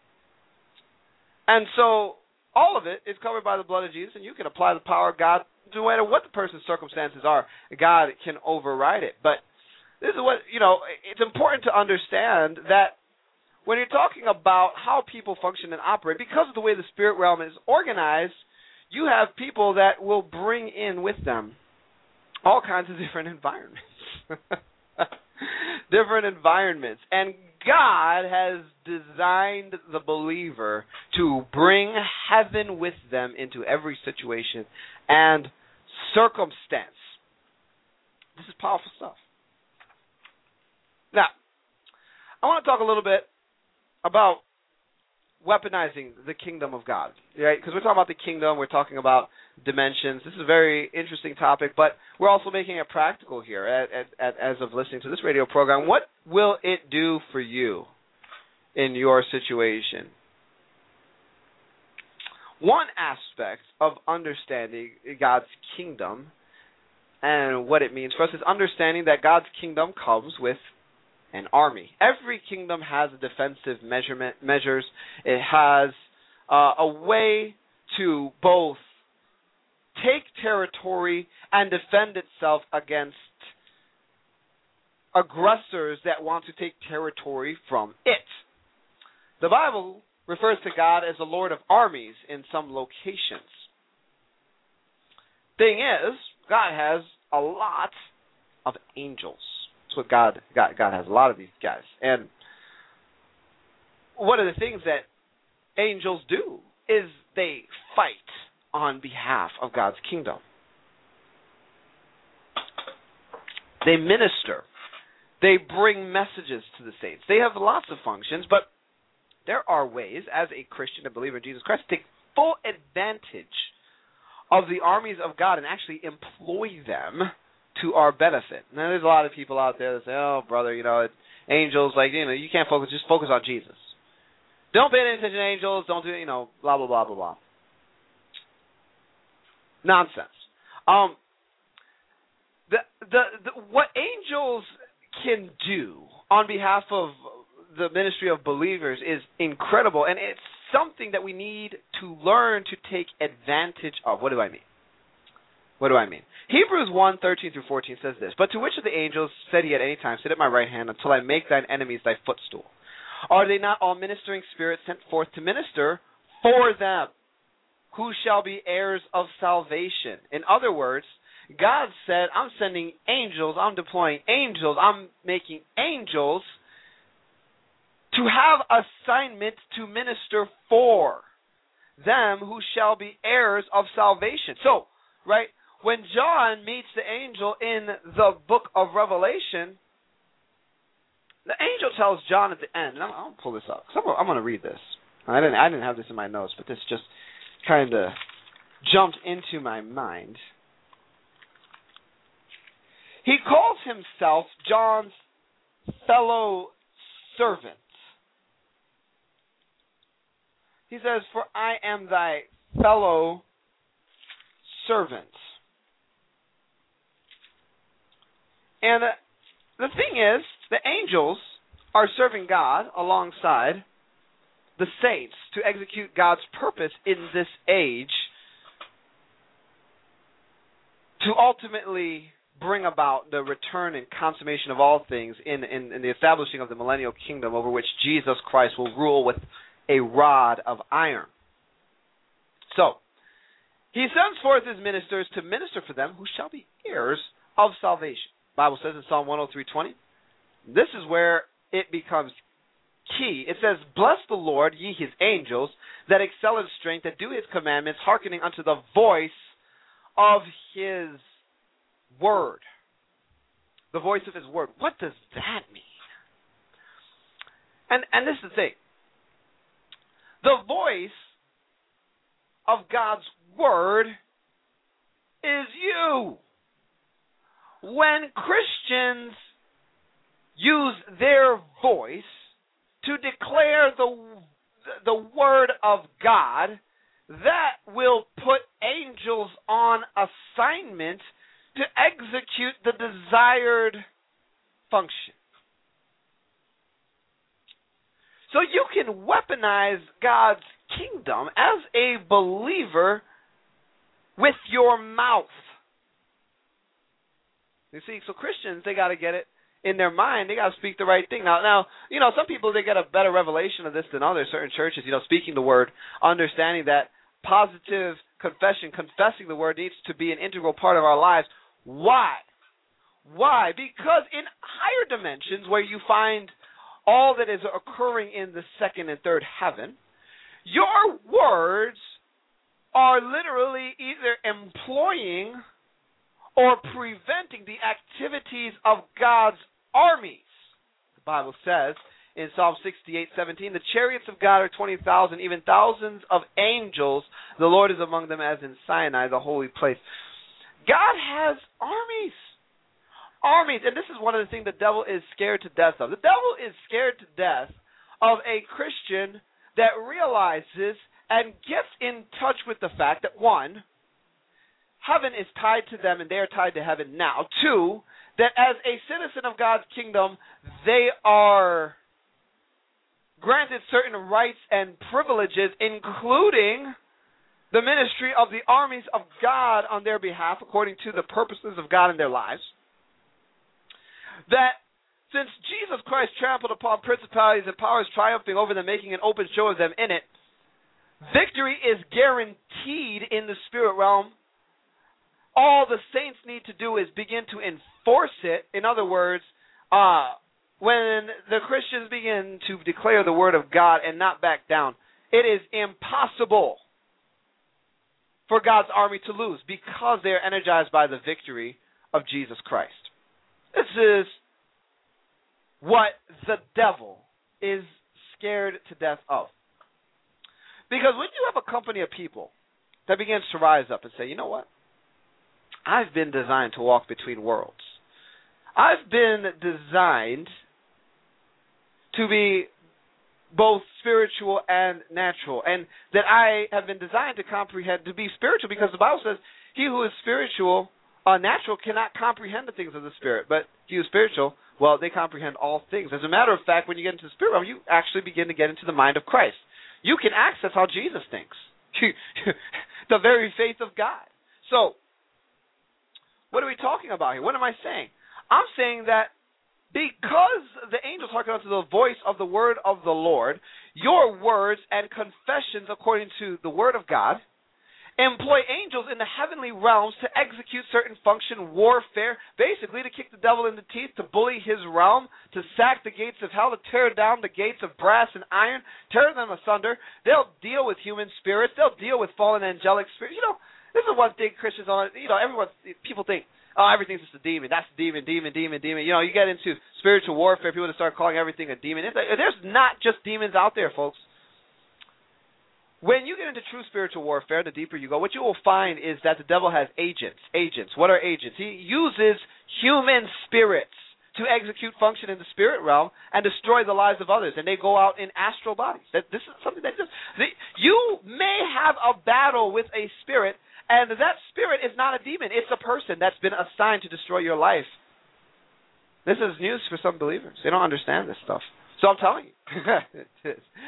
And so all of it is covered by the blood of Jesus, and you can apply the power of God no matter what the person's circumstances are. God can override it. But this is what, it's important to understand that when you're talking about how people function and operate, because of the way the spirit realm is organized, you have people that will bring in with them all kinds of different environments. Different environments. And God has designed the believer to bring heaven with them into every situation and circumstance. This is powerful stuff. Now, I want to talk a little bit about weaponizing the kingdom of God, right? Because we're talking about the kingdom, we're talking about dimensions. This is a very interesting topic, but we're also making it practical here as of listening to this radio program. What will it do for you in your situation? One aspect of understanding God's kingdom and what it means for us is understanding that God's kingdom comes with an army. Every kingdom has defensive measures. It has a way to both take territory and defend itself against aggressors that want to take territory from it. The Bible refers to God as the Lord of armies in some locations. Thing is, God has a lot of angels. That's what God has, a lot of these guys. And one of the things that angels do is they fight on behalf of God's kingdom. They minister. They bring messages to the saints. They have lots of functions, but there are ways, as a Christian, a believer in Jesus Christ, to take full advantage of the armies of God and actually employ them to our benefit. Now, there's a lot of people out there that say, oh, brother, angels, you can't focus, just focus on Jesus. Don't pay any attention to angels, don't do, blah, blah, blah, blah, blah. Nonsense. What angels can do on behalf of the ministry of believers is incredible, and it's something that we need to learn to take advantage of. What do I mean? Hebrews 1:13-14 says this, but to which of the angels said he at any time, sit at my right hand until I make thine enemies thy footstool? Are they not all ministering spirits sent forth to minister for them, who shall be heirs of salvation? In other words, God said, I'm sending angels, I'm deploying angels, I'm making angels to have assignment to minister for them who shall be heirs of salvation. So, right, when John meets the angel in the book of Revelation, the angel tells John at the end, and I'll pull this up, because I'm going to read this. I didn't have this in my notes, but this just kind of jumped into my mind. He calls himself John's fellow servant. He says, for I am thy fellow servant. And the thing is, the angels are serving God alongside the saints to execute God's purpose in this age to ultimately bring about the return and consummation of all things in the establishing of the millennial kingdom over which Jesus Christ will rule with a rod of iron. So, he sends forth his ministers to minister for them who shall be heirs of salvation. The Bible says in Psalm 103:20, this is where it becomes key. It says, bless the Lord, ye his angels, that excel in strength, that do his commandments, hearkening unto the voice of his word. The voice of his word. What does that mean? And this is the thing. The voice of God's word is you. When Christians use their voice to declare the word of God, that will put angels on assignment to execute the desired function. So you can weaponize God's kingdom as a believer with your mouth. You see, so Christians, they got to get it in their mind. They got to speak the right thing. Now, some people, they get a better revelation of this than others. Certain churches, speaking the word, understanding that positive confession, confessing the word needs to be an integral part of our lives. Why? Because in higher dimensions where you find all that is occurring in the second and third heaven, your words are literally either employing or preventing the activities of God's armies. The Bible says in Psalm 68:17, the chariots of God are 20,000, even thousands of angels. The Lord is among them as in Sinai, the holy place. God has armies. Armies. And this is one of the things the devil is scared to death of. The devil is scared to death of a Christian that realizes and gets in touch with the fact that, one, heaven is tied to them and they are tied to heaven now. Two, that as a citizen of God's kingdom, they are granted certain rights and privileges, including the ministry of the armies of God on their behalf, according to the purposes of God in their lives. That since Jesus Christ trampled upon principalities and powers, triumphing over them, making an open show of them in it, victory is guaranteed in the spirit realm. All the saints need to do is begin to enforce it. In other words, when the Christians begin to declare the word of God and not back down, it is impossible for God's army to lose because they are energized by the victory of Jesus Christ. This is what the devil is scared to death of. Because when you have a company of people that begins to rise up and say, you know what? I've been designed to walk between worlds. I've been designed to be both spiritual and natural, and that I have been designed to comprehend, to be spiritual, because the Bible says, he who is spiritual, natural, cannot comprehend the things of the Spirit, but he who is spiritual, well, they comprehend all things. As a matter of fact, when you get into the spirit realm, you actually begin to get into the mind of Christ. You can access how Jesus thinks, the very faith of God. So, what are we talking about here? What am I saying? I'm saying that because the angels hearken unto the voice of the word of the Lord, your words and confessions according to the word of God employ angels in the heavenly realms to execute certain function, warfare, basically to kick the devil in the teeth, to bully his realm, to sack the gates of hell, to tear down the gates of brass and iron, tear them asunder. They'll deal with human spirits. They'll deal with fallen angelic spirits. You know, this is one thing Christians on, people think, oh, everything's just a demon. That's a demon. You know, you get into spiritual warfare, people just start calling everything a demon. There's not just demons out there, folks. When you get into true spiritual warfare, the deeper you go, what you will find is that the devil has agents. Agents. What are agents? He uses human spirits to execute function in the spirit realm and destroy the lives of others, and they go out in astral bodies. This is something that you may have a battle with a spirit, and that spirit is not a demon. It's a person that's been assigned to destroy your life. This is news for some believers. They don't understand this stuff. So I'm telling you.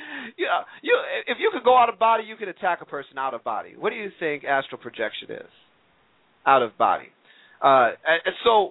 If you could go out of body, you could attack a person out of body. What do you think astral projection is? Out of body. So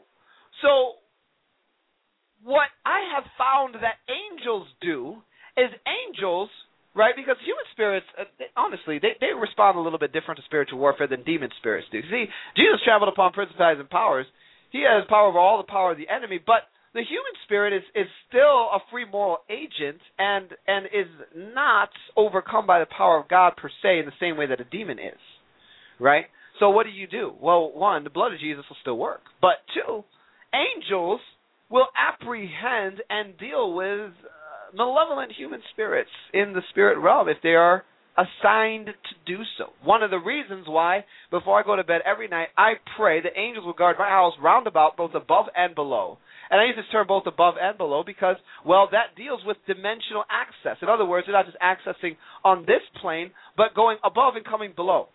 what I have found that angels do is angels, right, because human spirits, honestly, they respond a little bit different to spiritual warfare than demon spirits do. See, Jesus traveled upon principalities and powers. He has power over all the power of the enemy, but the human spirit is still a free moral agent and is not overcome by the power of God per se in the same way that a demon is, right? So what do? Well, one, the blood of Jesus will still work. But two, angels will apprehend and deal with malevolent human spirits in the spirit realm if they are assigned to do so. One of the reasons why, before I go to bed every night, I pray that angels will guard my house round about, both above and below. And I use this term both above and below because, well, that deals with dimensional access. In other words, they're not just accessing on this plane, but going above and coming below.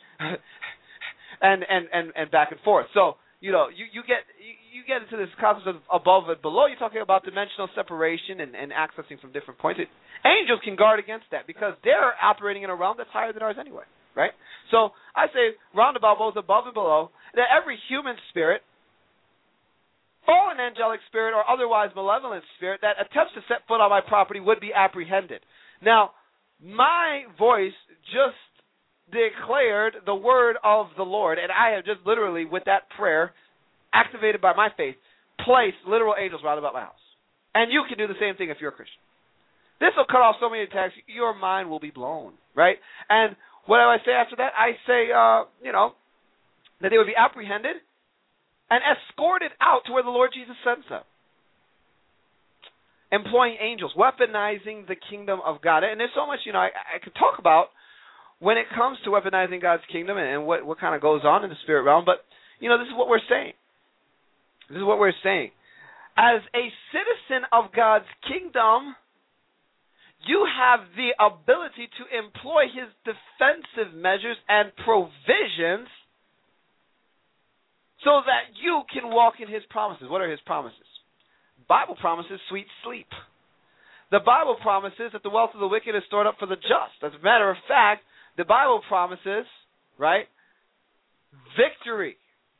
and back and forth. So, you know, you get into this concept of above and below. You're talking about dimensional separation and accessing from different points. Angels can guard against that because they're operating in a realm that's higher than ours anyway, right? So I say roundabout, both above and below, that every human spirit, fallen angelic spirit, or otherwise malevolent spirit that attempts to set foot on my property would be apprehended. Now, my voice just declared the word of the Lord, and I have just literally, with that prayer, activated by my faith, placed literal angels round about my house. And you can do the same thing if you're a Christian. This will cut off so many attacks, your mind will be blown, right? And what do I say after that? I say, that they would be apprehended, and escorted out to where the Lord Jesus sends them. Employing angels, weaponizing the kingdom of God. And there's so much, I could talk about when it comes to weaponizing God's kingdom and what kind of goes on in the spirit realm. But, this is what we're saying. This is what we're saying. As a citizen of God's kingdom, you have the ability to employ his defensive measures and provisions so that you can walk in his promises. What are his promises? The Bible promises sweet sleep. The Bible promises that the wealth of the wicked is stored up for the just. As a matter of fact, the Bible promises, right, victory.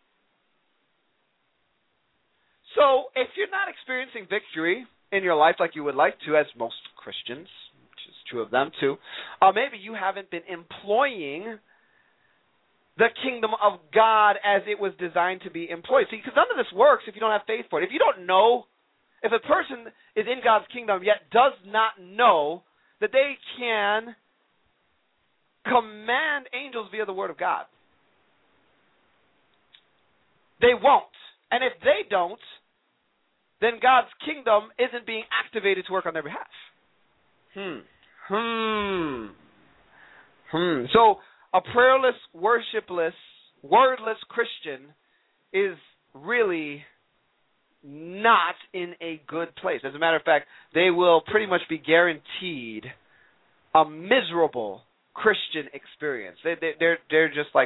So if you're not experiencing victory in your life like you would like to, as most Christians, which is true of them too, maybe you haven't been employing the kingdom of God as it was designed to be employed. See, because none of this works if you don't have faith for it. If you don't know, if a person is in God's kingdom yet does not know that they can command angels via the word of God, they won't. And if they don't, then God's kingdom isn't being activated to work on their behalf. So a prayerless, worshipless, wordless Christian is really not in a good place. As a matter of fact, they will pretty much be guaranteed a miserable Christian experience. They're just like,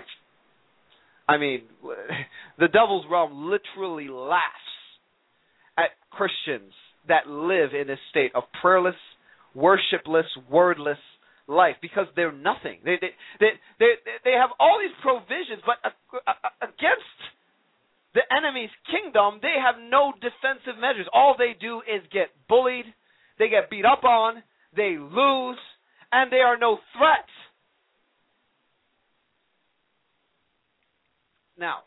the devil's realm literally laughs at Christians that live in this state of prayerless, worshipless, wordless life because they're nothing. They have all these provisions, but against the enemy's kingdom, they have no defensive measures. All they do is get bullied, they get beat up on, they lose, and they are no threat. Now,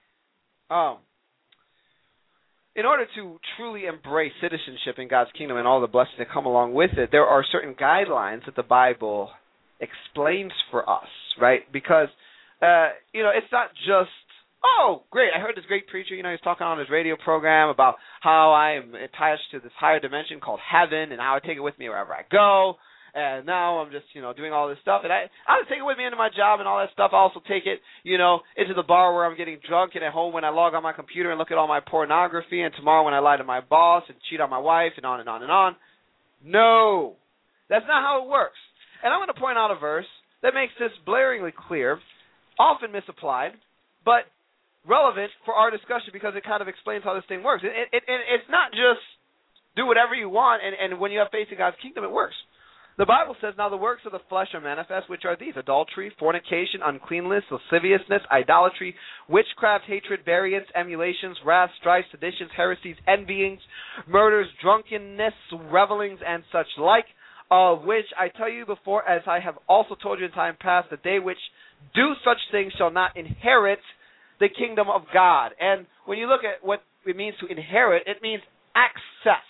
in order to truly embrace citizenship in God's kingdom and all the blessings that come along with it, there are certain guidelines that the Bible explains for us, right? Because, it's not just, oh, great, I heard this great preacher, he's talking on his radio program about how I am attached to this higher dimension called heaven and how I take it with me wherever I go. And now I'm just, doing all this stuff. And I take it with me into my job and all that stuff. I also take it, into the bar where I'm getting drunk, and at home when I log on my computer and look at all my pornography, and tomorrow when I lie to my boss and cheat on my wife, and on and on and on. No, that's not how it works. And I'm going to point out a verse that makes this blaringly clear, often misapplied, but relevant for our discussion because it kind of explains how this thing works. It's not just do whatever you want, and when you have faith in God's kingdom, it works. The Bible says, now the works of the flesh are manifest, which are these: adultery, fornication, uncleanness, lasciviousness, idolatry, witchcraft, hatred, variance, emulations, wrath, strife, seditions, heresies, envyings, murders, drunkenness, revelings, and such like, of which I tell you before, as I have also told you in time past, that they which do such things shall not inherit the kingdom of God. And when you look at what it means to inherit, it means access.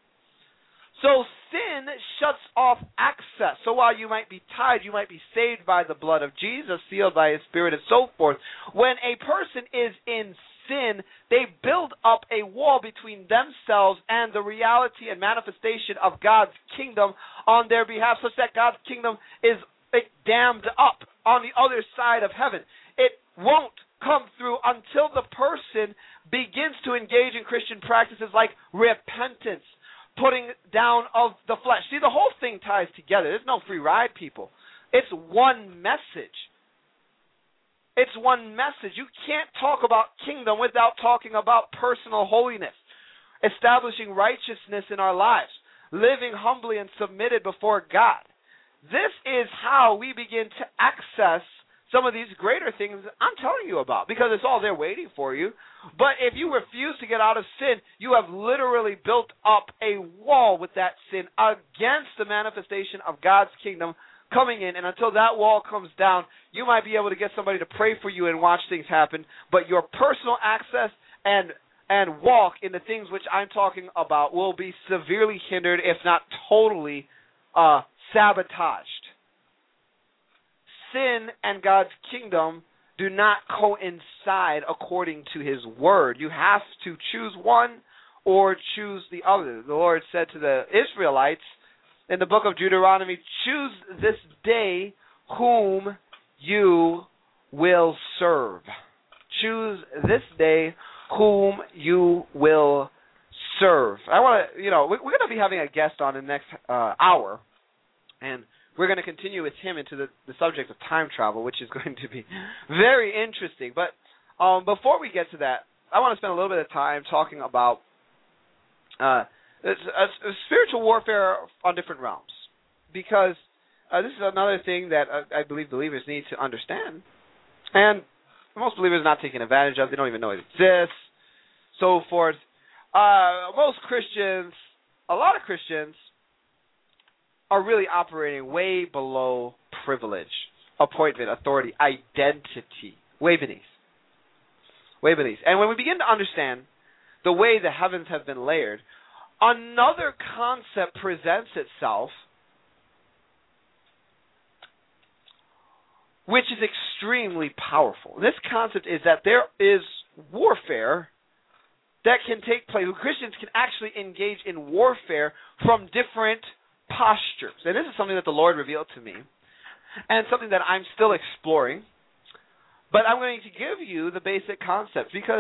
So sin shuts off access. So while you might be tied, you might be saved by the blood of Jesus, sealed by his Spirit, and so forth. When a person is in sin, they build up a wall between themselves and the reality and manifestation of God's kingdom on their behalf, such that God's kingdom is dammed up on the other side of heaven. It won't come through until the person begins to engage in Christian practices like repentance, putting down of the flesh. See, the whole thing ties together. There's no free ride, people. It's one message. It's one message. You can't talk about kingdom without talking about personal holiness, establishing righteousness in our lives, living humbly and submitted before God. This is how we begin to access some of these greater things I'm telling you about, because it's all there waiting for you. But if you refuse to get out of sin, you have literally built up a wall with that sin against the manifestation of God's kingdom coming in. And until that wall comes down, you might be able to get somebody to pray for you and watch things happen, but your personal access and walk in the things which I'm talking about will be severely hindered, if not totally sabotaged. Sin and God's kingdom do not coincide according to his word. You have to choose one or choose the other. The Lord said to the Israelites in the book of Deuteronomy, choose this day whom you will serve. Choose this day whom you will serve. I want to, we're going to be having a guest on in the next hour, and we're going to continue with him into the subject of time travel, which is going to be very interesting. But before we get to that, I want to spend a little bit of time talking about spiritual warfare on different realms, because this is another thing that I believe believers need to understand, and most believers are not taking advantage of. They don't even know it exists, so forth. Most Christians, a lot of Christians, are really operating way below privilege, appointment, authority, identity, way beneath. Way beneath. And when we begin to understand the way the heavens have been layered, another concept presents itself, which is extremely powerful. This concept is that there is warfare that can take place. Christians can actually engage in warfare from different postures. And this is something that the Lord revealed to me, and something that I'm still exploring. But I'm going to give you the basic concept because,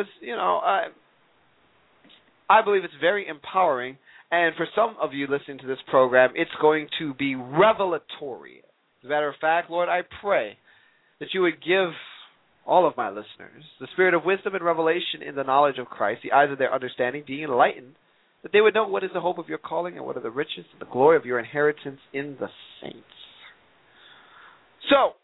I believe it's very empowering. And for some of you listening to this program, it's going to be revelatory. As a matter of fact, Lord, I pray that you would give all of my listeners the spirit of wisdom and revelation in the knowledge of Christ, the eyes of their understanding being enlightened, that they would know what is the hope of your calling and what are the riches and the glory of your inheritance in the saints. So,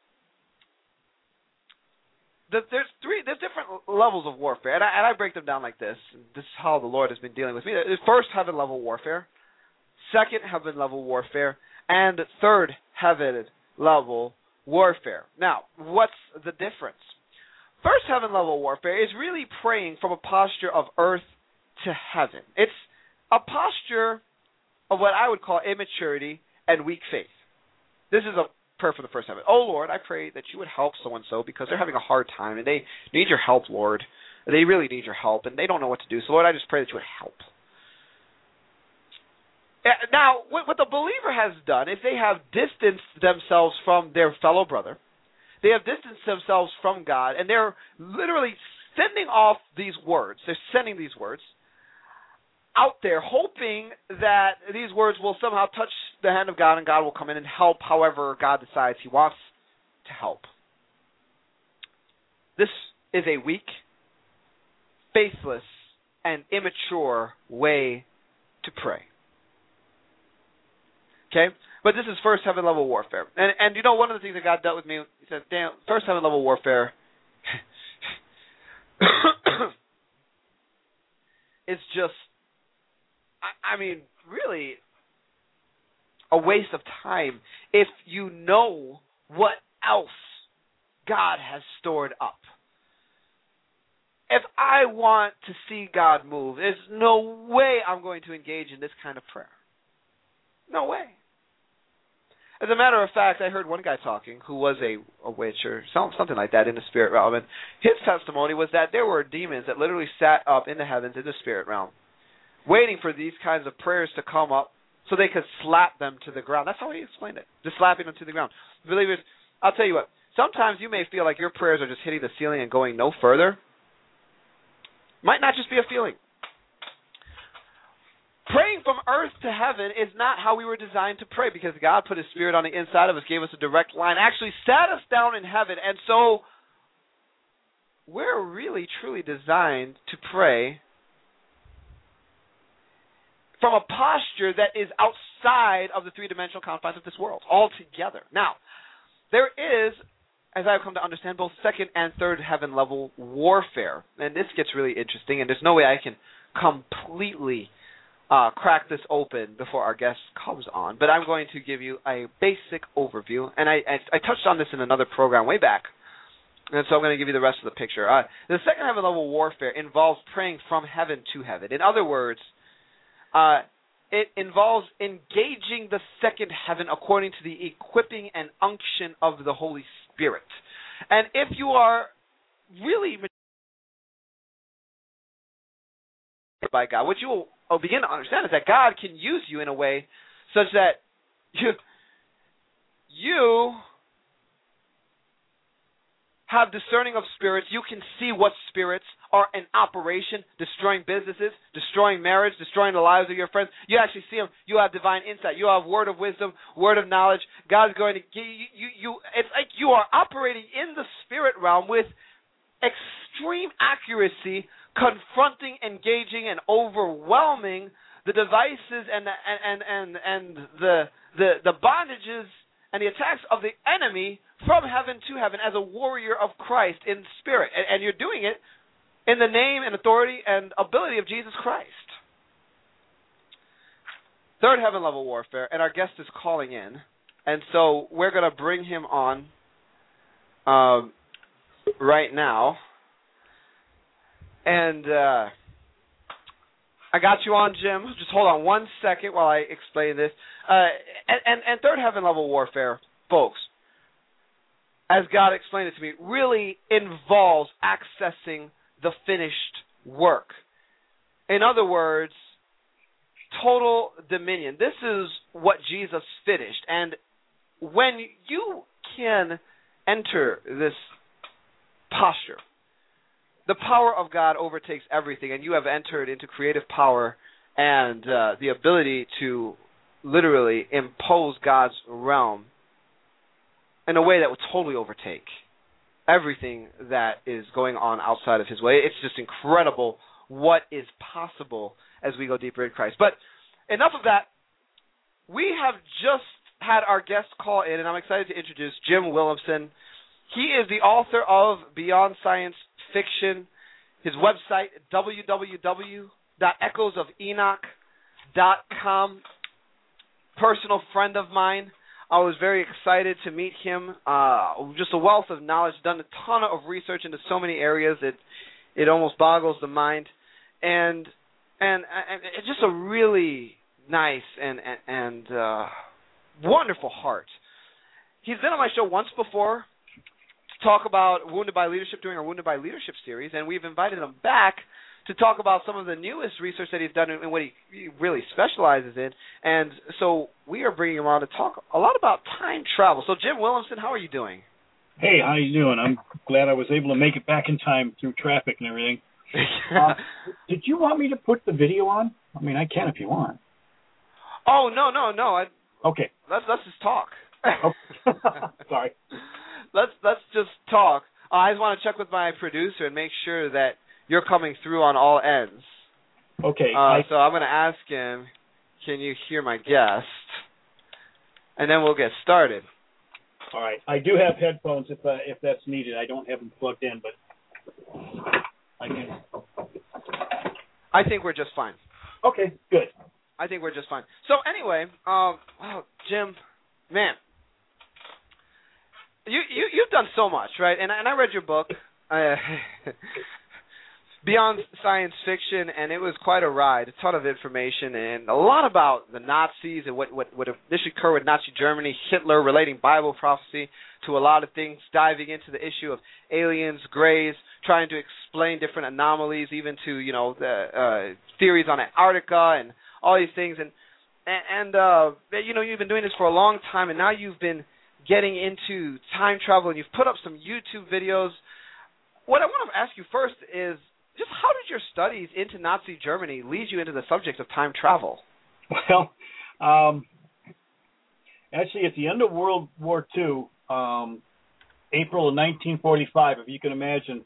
there's different levels of warfare, and I break them down like this. And this is how the Lord has been dealing with me. There's first heaven level warfare, second heaven level warfare, and third heaven level warfare. Now, what's the difference? First heaven level warfare is really praying from a posture of earth to heaven. It's a posture of what I would call immaturity and weak faith. This is a prayer for the first heaven. Oh, Lord, I pray that you would help so-and-so because they're having a hard time and they need your help, Lord. They really need your help and they don't know what to do. So, Lord, I just pray that you would help. Now, what the believer has done is they have distanced themselves from their fellow brother. They have distanced themselves from God, and they're literally sending off these words. They're sending these words out there, hoping that these words will somehow touch the hand of God, and God will come in and help however God decides he wants to help. This is a weak, faithless, and immature way to pray. Okay? But this is first heaven level warfare. And one of the things that God dealt with me, he said, Dan, first heaven level warfare is just, really a waste of time if you know what else God has stored up. If I want to see God move, there's no way I'm going to engage in this kind of prayer. No way. As a matter of fact, I heard one guy talking who was a witch or something like that in the spirit realm, and his testimony was that there were demons that literally sat up in the heavens in the spirit realm, waiting for these kinds of prayers to come up so they could slap them to the ground. That's how he explained it, just slapping them to the ground. Believers, I'll tell you what, sometimes you may feel like your prayers are just hitting the ceiling and going no further. Might not just be a feeling. Praying from earth to heaven is not how we were designed to pray, because God put his spirit on the inside of us, gave us a direct line, actually sat us down in heaven. And so we're really, truly designed to pray from a posture that is outside of the three-dimensional confines of this world altogether. Now, there is, as I've come to understand, both second and third heaven level warfare. And this gets really interesting, and there's no way I can completely crack this open before our guest comes on, but I'm going to give you a basic overview, and I touched on this in another program way back, and so I'm going to give you the rest of the picture. The second heaven level warfare involves praying from heaven to heaven. In other words, it involves engaging the second heaven according to the equipping and unction of the Holy Spirit. And if you are really by God. What you will begin to understand is that God can use you in a way such that you have discerning of spirits. You can see what spirits are in operation, destroying businesses, destroying marriage, destroying the lives of your friends. You actually see them. You have divine insight. You have word of wisdom, word of knowledge. God's going to give you. It's like you are operating in the spirit realm with extreme accuracy, confronting, engaging, and overwhelming the devices and the bondages and the attacks of the enemy from heaven to heaven as a warrior of Christ in spirit. And you're doing it in the name and authority and ability of Jesus Christ. Third heaven level warfare, and our guest is calling in. And so we're going to bring him on right now. And I got you on, Jim. Just hold on one second while I explain this. And third heaven level warfare, folks, as God explained it to me, really involves accessing the finished work. In other words, total dominion. This is what Jesus finished. And when you can enter this posture, the power of God overtakes everything, and you have entered into creative power and the ability to literally impose God's realm in a way that would totally overtake everything that is going on outside of his way. It's just incredible what is possible as we go deeper in Christ. But enough of that. We have just had our guest call in, and I'm excited to introduce Jim Williamson. He is the author of Beyond Science Fiction. His website, www.echoesofenoch.com. Personal friend of mine. I was very excited to meet him. Just a wealth of knowledge, done a ton of research into so many areas that it almost boggles the mind. And it's just a really nice and wonderful heart. He's been on my show once before to talk about Wounded by Leadership during our Wounded by Leadership series, and we've invited him back to talk about some of the newest research that he's done and what he really specializes in. And so we are bringing him on to talk a lot about time travel. So, Jim Williamson, how are you doing? Hey, how you doing? I'm glad I was able to make it back in time through traffic and everything. Did you want me to put the video on? I mean, I can if you want. Oh, no. Okay. Let's just talk. Okay. Sorry. Let's just talk. I just want to check with my producer and make sure that you're coming through on all ends. Okay. So I'm going to ask him, can you hear my guest? And then we'll get started. All right. I do have headphones if that's needed. I don't have them plugged in, but I can. I think we're just fine. Okay, good. I think we're just fine. So anyway, Jim, man, you've done so much, right? And I read your book, Beyond Science Fiction, and it was quite a ride. A ton of information and a lot about the Nazis and what initially occurred with Nazi Germany, Hitler, relating Bible prophecy to a lot of things, diving into the issue of aliens, grays, trying to explain different anomalies, even to the theories on Antarctica and all these things. And you've been doing this for a long time, and now you've been getting into time travel, and you've put up some YouTube videos. What I want to ask you first is, just how did your studies into Nazi Germany lead you into the subject of time travel? Well, actually, at the end of World War II, April of 1945, if you can imagine,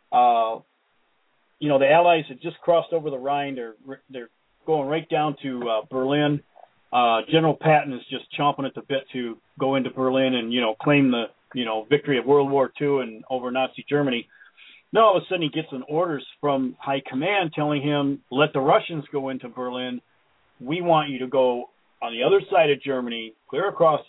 the Allies had just crossed over the Rhine. They're going right down to Berlin. General Patton is just chomping at the bit to go into Berlin and, claim the, victory of World War II and over Nazi Germany. Now, all of a sudden, he gets an orders from high command telling him, let the Russians go into Berlin. We want you to go on the other side of Germany, clear across,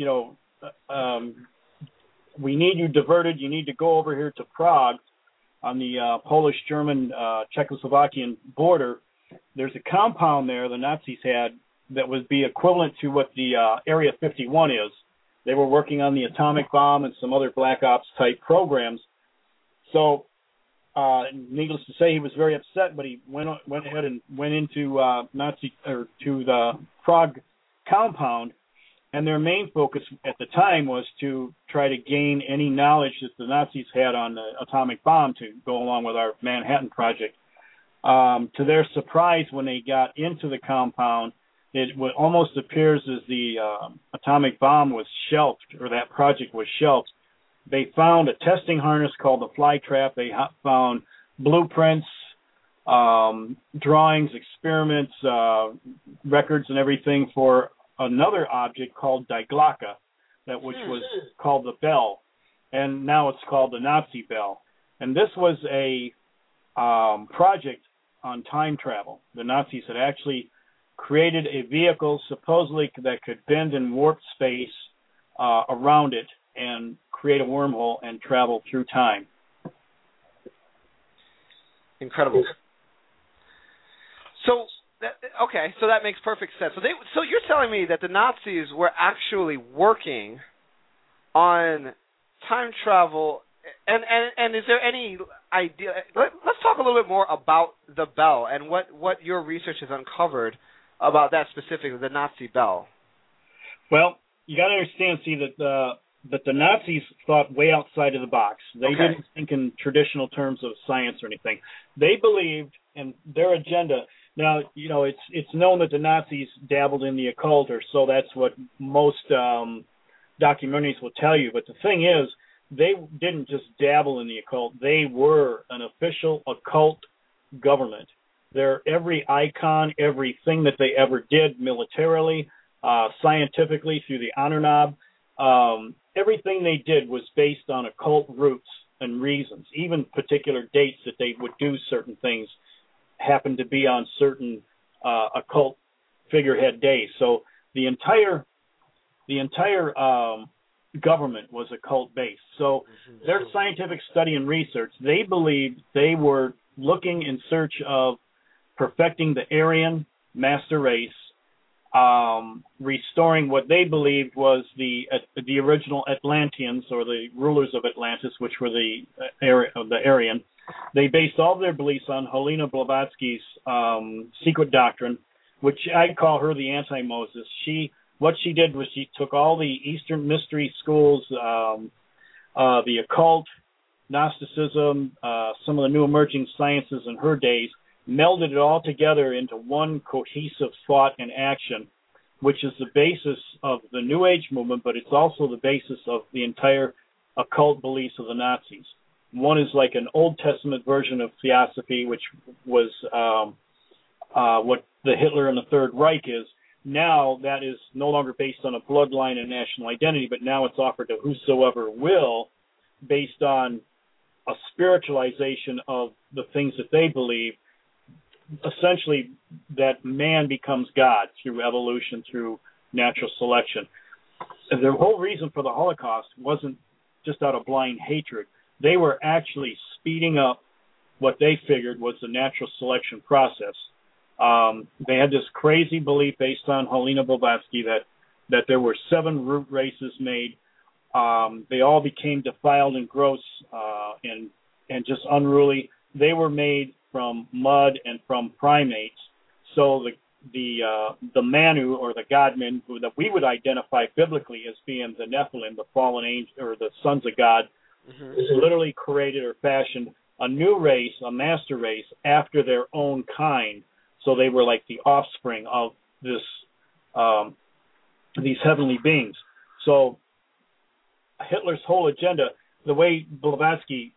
we need you diverted. You need to go over here to Prague on the Polish-German, Czechoslovakian border. There's a compound there the Nazis had that would be equivalent to what the Area 51 is. They were working on the atomic bomb and some other Black Ops type programs. So, needless to say, he was very upset, but he went ahead and went into to the Prague compound, and their main focus at the time was to try to gain any knowledge that the Nazis had on the atomic bomb to go along with our Manhattan Project. To their surprise, when they got into the compound, it almost appears as the atomic bomb was shelved, or that project was shelved. They found a testing harness called the fly trap. They found blueprints, drawings, experiments, records, and everything for another object called Die Glocke, which was called the bell, and now it's called the Nazi bell. And this was a project on time travel. The Nazis had actually created a vehicle supposedly that could bend and warp space around it and create a wormhole and travel through time. Incredible. So that makes perfect sense. So you're telling me that the Nazis were actually working on time travel, and is there any idea? Let's talk a little bit more about the bell and what your research has uncovered about that specifically, the Nazi bell. Well, you got to understand, that the Nazis thought way outside of the box. They didn't think in traditional terms of science or anything. They believed in their agenda. Now, it's known that the Nazis dabbled in the occult, or so that's what most documentaries will tell you. But the thing is, they didn't just dabble in the occult. They were an official occult government. Every icon, everything that they ever did militarily, scientifically through the honor knob, everything they did was based on occult roots and reasons. Even particular dates that they would do certain things happened to be on certain occult figurehead days. So the entire government was occult based. So their scientific study and research, they believed they were looking in search of perfecting the Aryan master race, restoring what they believed was the original Atlanteans, or the rulers of Atlantis, which were the Aryan. They based all their beliefs on Helena Blavatsky's secret doctrine, which I call her the anti-Moses. What she did was she took all the Eastern mystery schools, the occult, Gnosticism, some of the new emerging sciences in her days, melded it all together into one cohesive thought and action, which is the basis of the New Age movement, but it's also the basis of the entire occult beliefs of the Nazis. One is like an Old Testament version of theosophy, which was what the Hitler and the Third Reich is. Now that is no longer based on a bloodline and national identity, but now it's offered to whosoever will, based on a spiritualization of the things that they believe, essentially that man becomes God through evolution, through natural selection. And the whole reason for the Holocaust wasn't just out of blind hatred. They were actually speeding up what they figured was the natural selection process. They had this crazy belief based on Helena Blavatsky that there were 7 root races made. They all became defiled and gross and just unruly. They were made from mud and from primates. So the Manu, or the Godmen, that we would identify biblically as being the Nephilim, the fallen angels, or the sons of God, literally created or fashioned a new race, a master race, after their own kind. So they were like the offspring of these heavenly beings. So Hitler's whole agenda, the way Blavatsky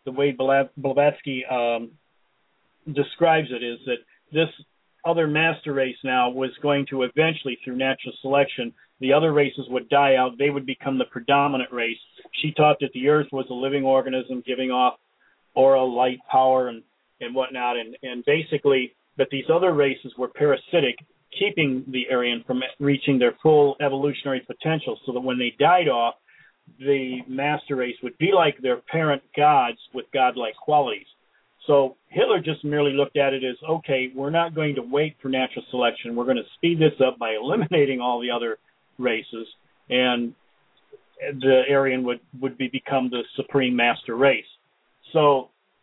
describes it, is that this other master race now was going to eventually, through natural selection, the other races would die out. They would become the predominant race. She taught that the earth was a living organism giving off aura, light, power, and whatnot, and basically that these other races were parasitic, keeping the Aryan from reaching their full evolutionary potential, so that when they died off, the master race would be like their parent gods with godlike qualities. So Hitler just merely looked at it as, okay, we're not going to wait for natural selection. We're going to speed this up by eliminating all the other races, and the Aryan would become the supreme master race. So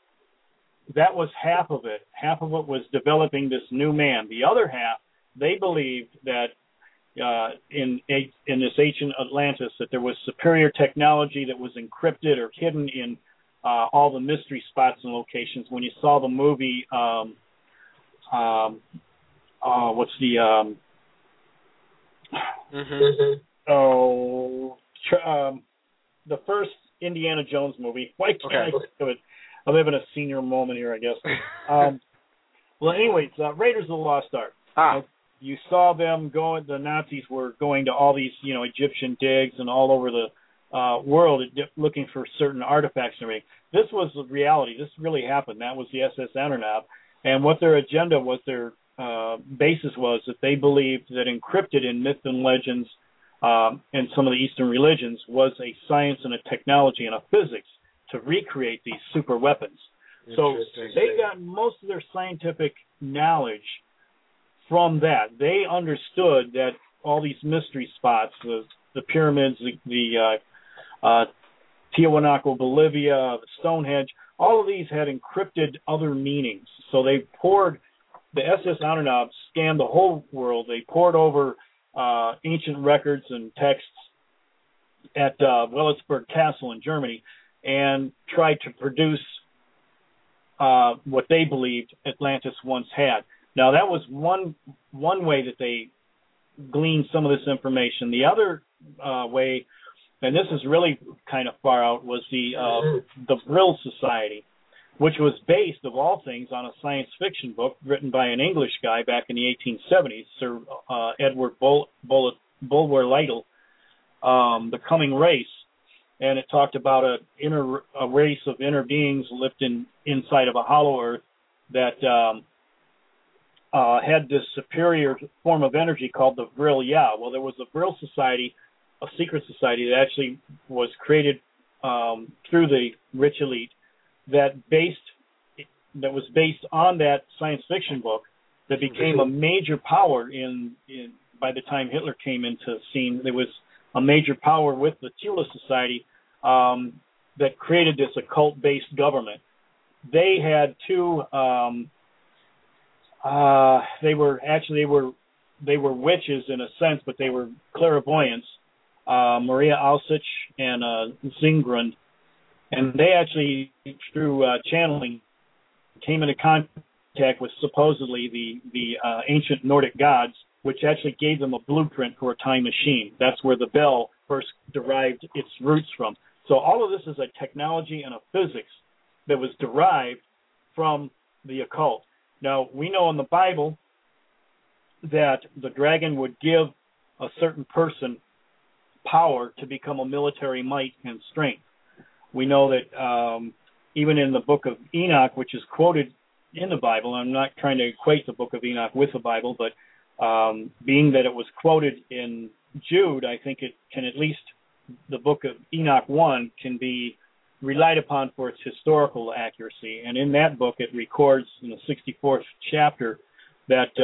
that was half of it. Half of it was developing this new man. The other half, they believed that in this ancient Atlantis, that there was superior technology that was encrypted or hidden in all the mystery spots and locations. When you saw the movie, the first Indiana Jones movie. Why can't I think of it? I'm having a senior moment here, I guess. Well, anyways, Raiders of the Lost Ark. You saw them going. The Nazis were going to all these, Egyptian digs and all over the world looking for certain artifacts and everything. This was the reality. This really happened. That was the SS Antonov, and what their agenda was, their basis was that they believed that encrypted in myth and legends and some of the Eastern religions was a science and a technology and a physics to recreate these super weapons. So they got most of their scientific knowledge from that. They understood that all these mystery spots, the pyramids, the Tiahuanaco, Bolivia, the Stonehenge, all of these had encrypted other meanings. So they poured, the SS Antonov scanned the whole world. They poured over ancient records and texts at Wellsburg Castle in Germany and tried to produce what they believed Atlantis once had. Now, that was one way that they gleaned some of this information. The other way, and this is really kind of far out, was the Brill Society, which was based, of all things, on a science fiction book written by an English guy back in the 1870s, Sir Edward Bulwer-Lyttle, The Coming Race. And it talked about a race of inner beings lived inside of a hollow earth that had this superior form of energy called the Vril Ya. Well, there was a Vril Society, a secret society that actually was created through the rich elite that was based on that science fiction book that became a major power by the time Hitler came into scene. There was a major power with the Thule Society that created this occult-based government. They had two. They were witches in a sense, but they were clairvoyants. Maria Aussich and Zingrund, and they actually, through channeling, came into contact with supposedly the ancient Nordic gods, which actually gave them a blueprint for a time machine. That's where the bell first derived its roots from. So all of this is a technology and a physics that was derived from the occult. Now, we know in the Bible that the dragon would give a certain person power to become a military might and strength. We know that even in the book of Enoch, which is quoted in the Bible, I'm not trying to equate the book of Enoch with the Bible, but being that it was quoted in Jude, I think it can at least, the book of Enoch 1 can be relied upon for its historical accuracy. And in that book, it records in the 64th chapter that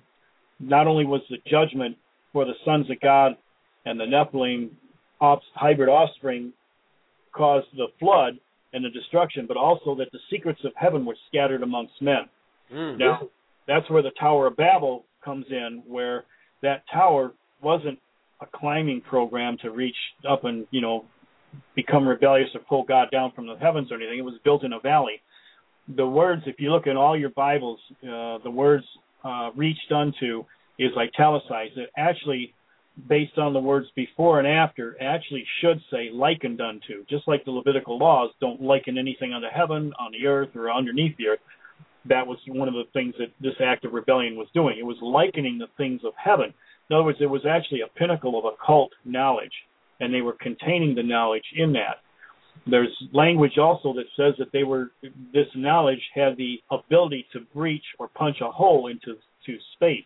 not only was the judgment for the sons of God and the Nephilim hybrid offspring caused the flood and the destruction, but also that the secrets of heaven were scattered amongst men. Now, that's where the Tower of Babel comes in, where that tower wasn't a climbing program to reach up and, become rebellious or pull God down from the heavens or anything. It was built in a valley. The words, if you look in all your Bibles, the words reached unto is italicized. It actually, based on the words before and after, actually should say likened unto. Just like the Levitical laws don't liken anything on the heaven, on the earth, or underneath the earth. That was one of the things that this act of rebellion was doing. It was likening the things of heaven. In other words, it was actually a pinnacle of occult knowledge, and they were containing the knowledge in that. There's language also that says that this knowledge had the ability to breach or punch a hole into space.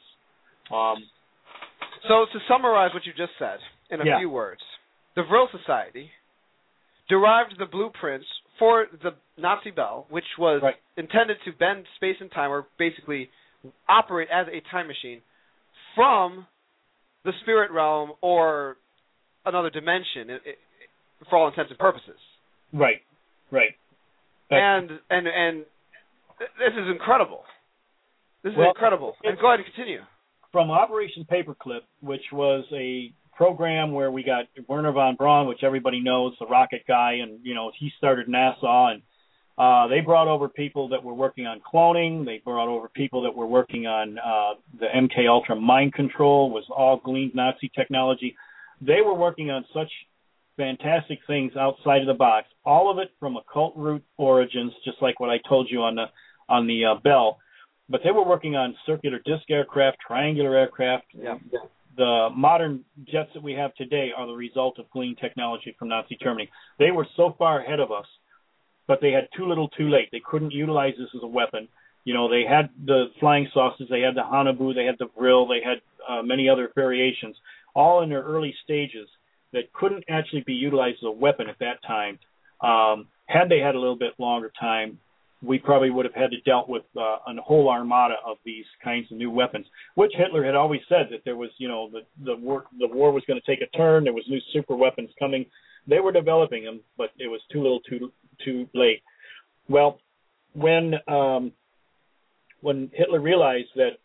So to summarize what you just said in a few words, the Vril Society derived the blueprints for the Nazi bell, which was intended to bend space and time, or basically operate as a time machine, from the spirit realm or another dimension, for all intents and purposes. Right. And This is incredible. This is Well, incredible. And go ahead and continue. From Operation Paperclip, which was a program where we got Wernher von Braun, which everybody knows, the rocket guy, and he started NASA, and they brought over people that were working on cloning. They brought over people that were working on the MK Ultra mind control, was all gleaned Nazi technology. They were working on such fantastic things outside of the box, all of it from occult root origins, just like what I told you on the Bell. But they were working on circular disc aircraft, triangular aircraft. Yeah. The modern jets that we have today are the result of gleaned technology from Nazi Germany. They were so far ahead of us, but they had too little too late. They couldn't utilize this as a weapon. They had the flying saucers, they had the Haunebu, they had the Vril, they had many other variations, all in their early stages that couldn't actually be utilized as a weapon at that time. Had they had a little bit longer time, we probably would have had to dealt with a whole armada of these kinds of new weapons, which Hitler had always said that there was, the war was going to take a turn. There was new super weapons coming. They were developing them, but it was too little, too late. Well, when Hitler realized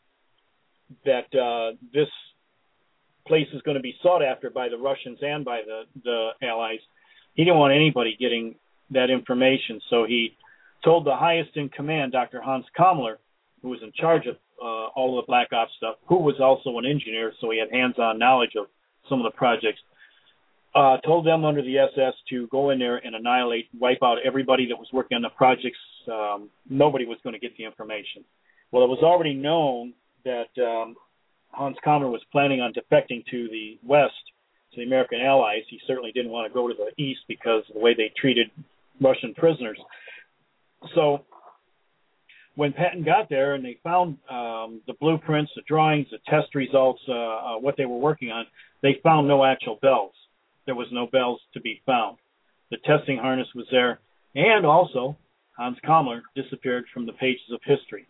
that this place is going to be sought after by the Russians and by the Allies, he didn't want anybody getting that information, so he told the highest in command, Dr. Hans Kammler, who was in charge of all of the Black Ops stuff, who was also an engineer, so he had hands-on knowledge of some of the projects, told them under the SS to go in there and annihilate, wipe out everybody that was working on the projects. Nobody was going to get the information. Well, it was already known that Hans Kammler was planning on defecting to the West, to the American Allies. He certainly didn't want to go to the East because of the way they treated Russian prisoners. So when Patton got there and they found the blueprints, the drawings, the test results, what they were working on, they found no actual bells. There was no bells to be found. The testing harness was there, and also Hans Kammler disappeared from the pages of history.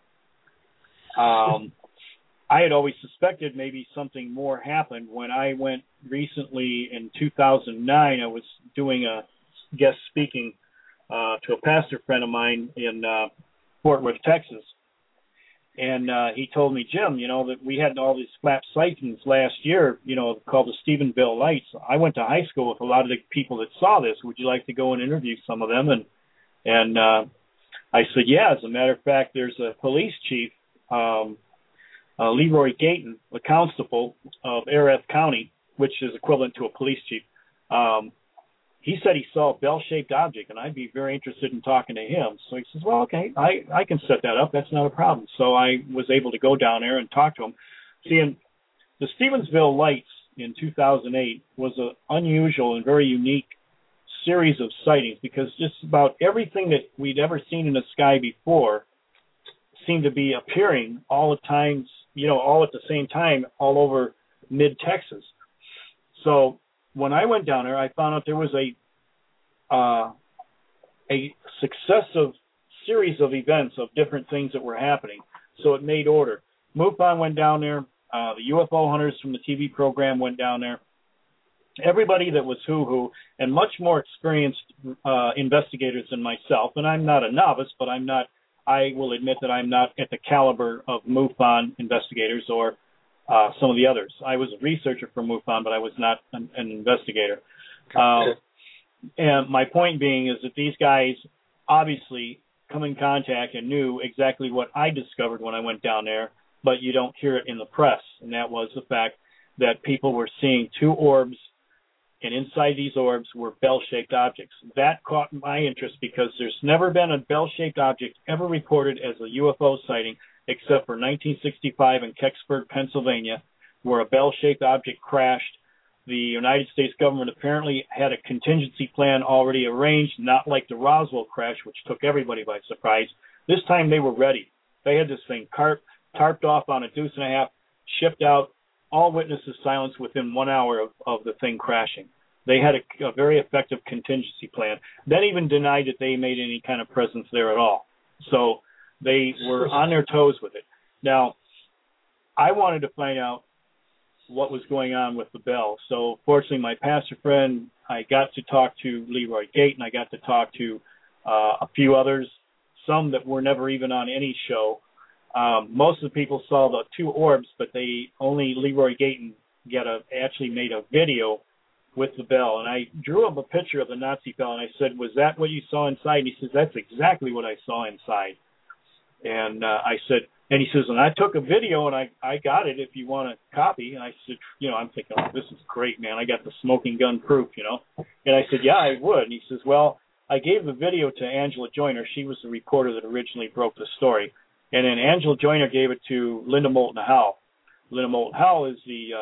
I had always suspected maybe something more happened. When I went recently in 2009, I was doing a guest speaking to a pastor friend of mine in Fort Worth, Texas. And he told me, Jim, that we had all these flap sightings last year, called the Stephenville Lights. I went to high school with a lot of the people that saw this. Would you like to go and interview some of them? And I said, yeah. As a matter of fact, there's a police chief, Leroy Gayton, the constable of Erath County, which is equivalent to a police chief. He said he saw a bell-shaped object, and I'd be very interested in talking to him. So he says, well, okay, I can set that up. That's not a problem. So I was able to go down there and talk to him. See, in the Stephenville Lights in 2008 was an unusual and very unique series of sightings because just about everything that we'd ever seen in the sky before seemed to be appearing all the times, all at the same time all over mid-Texas. So when I went down there, I found out there was a successive series of events of different things that were happening. So it made order. MUFON went down there. The UFO hunters from the TV program went down there. Everybody that was who, and much more experienced investigators than myself. And I'm not a novice, but I will admit that I'm not at the caliber of MUFON investigators or some of the others. I was a researcher for MUFON, but I was not an investigator. And my point being is that these guys obviously come in contact and knew exactly what I discovered when I went down there, but you don't hear it in the press. And that was the fact that people were seeing two orbs, and inside these orbs were bell-shaped objects. That caught my interest because there's never been a bell-shaped object ever reported as a UFO sighting except for 1965 in Kecksburg, Pennsylvania, where a bell-shaped object crashed. The United States government apparently had a contingency plan already arranged, not like the Roswell crash, which took everybody by surprise. This time they were ready. They had this thing tarped off on a deuce and a half, shipped out, all witnesses silenced within 1 hour of the thing crashing. They had a very effective contingency plan. That even denied that they made any kind of presence there at all. So they were on their toes with it. Now, I wanted to find out what was going on with the bell. So fortunately, my pastor friend, I got to talk to Leroy Gayton. I got to talk to a few others, some that were never even on any show. Most of the people saw the two orbs, but only Leroy Gayton actually made a video with the bell. And I drew up a picture of the Nazi bell, and I said, "Was that what you saw inside?" And he says, "That's exactly what I saw inside." And I said, and he says, "And I took a video, and I got it if you want a copy." And I said, I'm thinking, "Oh, this is great, man. I got the smoking gun proof, And I said, "Yeah, I would." And he says, "Well, I gave the video to Angela Joyner. She was the reporter that originally broke the story. And then Angela Joyner gave it to Linda Moulton Howe. Linda Moulton Howe is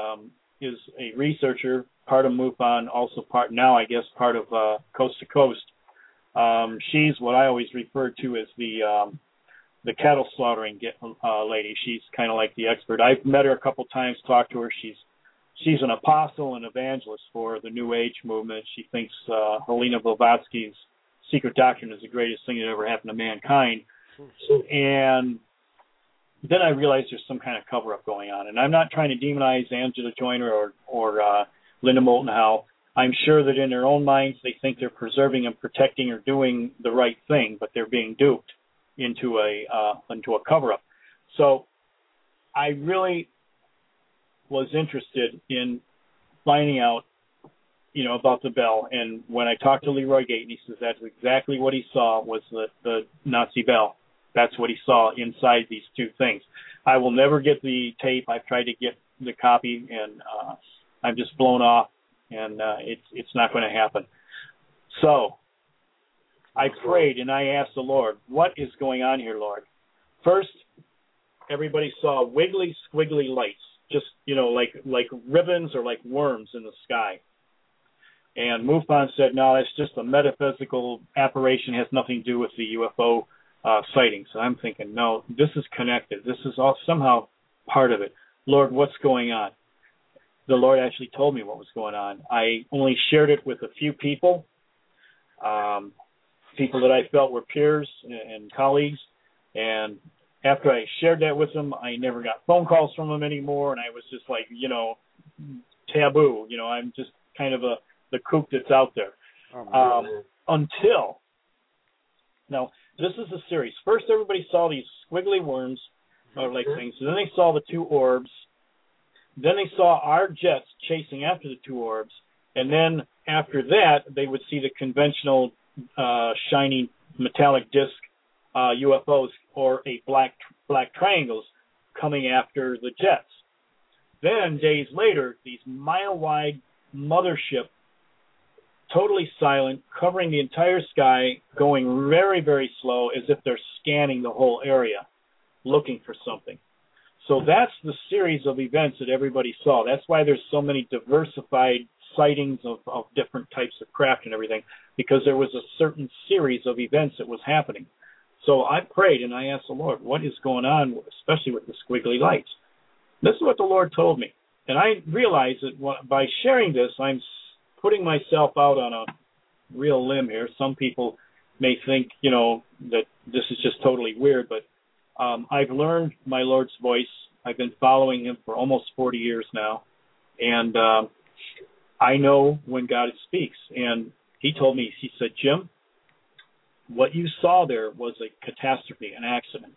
a researcher, part of MUFON, also part of Coast to Coast. She's what I always refer to as the cattle slaughtering lady. She's kind of like the expert. I've met her a couple times, talked to her. She's an apostle and evangelist for the New Age movement. She thinks Helena Blavatsky's secret doctrine is the greatest thing that ever happened to mankind. And then I realized there's some kind of cover-up going on. And I'm not trying to demonize Angela Joyner or Linda Moulton Howe. I'm sure that in their own minds they think they're preserving and protecting or doing the right thing, but they're being duped into a cover-up. So I really was interested in finding out, about the bell. And when I talked to Leroy Gayton, he says that's exactly what he saw was the Nazi bell. That's what he saw inside these two things. I will never get the tape. I've tried to get the copy, and I'm just blown off, and it's not going to happen. So I prayed, and I asked the Lord, what is going on here, Lord? First, everybody saw wiggly, squiggly lights, just, like ribbons or like worms in the sky. And MUFON said, no, that's just a metaphysical apparition. It has nothing to do with the UFO sightings. And I'm thinking, no, this is connected. This is all somehow part of it. Lord, what's going on? The Lord actually told me what was going on. I only shared it with a few people, people that I felt were peers and colleagues. And after I shared that with them, I never got phone calls from them anymore. And I was just like, taboo. I'm just kind of the kook that's out there. Until, now, this is a series. First, everybody saw these squiggly worms, like things. And then they saw the two orbs. Then they saw our jets chasing after the two orbs. And then after that, they would see the conventional shiny metallic disc UFOs or a black triangles coming after the jets. Then, days later, these mile-wide mothership, totally silent, covering the entire sky, going very, very slow, as if they're scanning the whole area, looking for something. So that's the series of events that everybody saw. That's why there's so many diversified sightings of different types of craft and everything, because there was a certain series of events that was happening. So I prayed and I asked the Lord, what is going on, especially with the squiggly lights? This is what the Lord told me. And I realized that by sharing this, I'm putting myself out on a real limb here. Some people may think, that this is just totally weird, but I've learned my Lord's voice. I've been following him for almost 40 years now. And I know when God speaks. And he told me, he said, Jim, what you saw there was a catastrophe, an accident.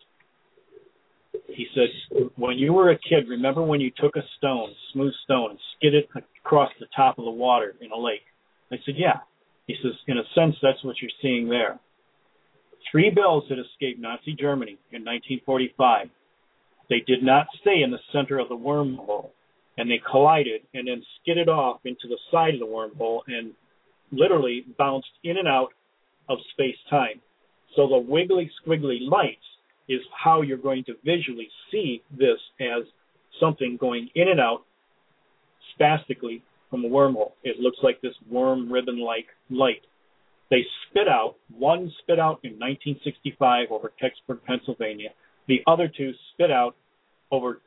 He said, when you were a kid, remember when you took a smooth stone, and skid it across the top of the water in a lake? I said, yeah. He says, in a sense, that's what you're seeing there. 3 bells had escaped Nazi Germany in 1945. They did not stay in the center of the wormhole, and they collided and then skidded off into the side of the wormhole and literally bounced in and out of space-time. So the wiggly, squiggly lights is how you're going to visually see this as something going in and out spastically from a wormhole. It looks like this worm ribbon-like light. They one spit out in 1965 over Kecksburg, Pennsylvania. The other 2 spit out over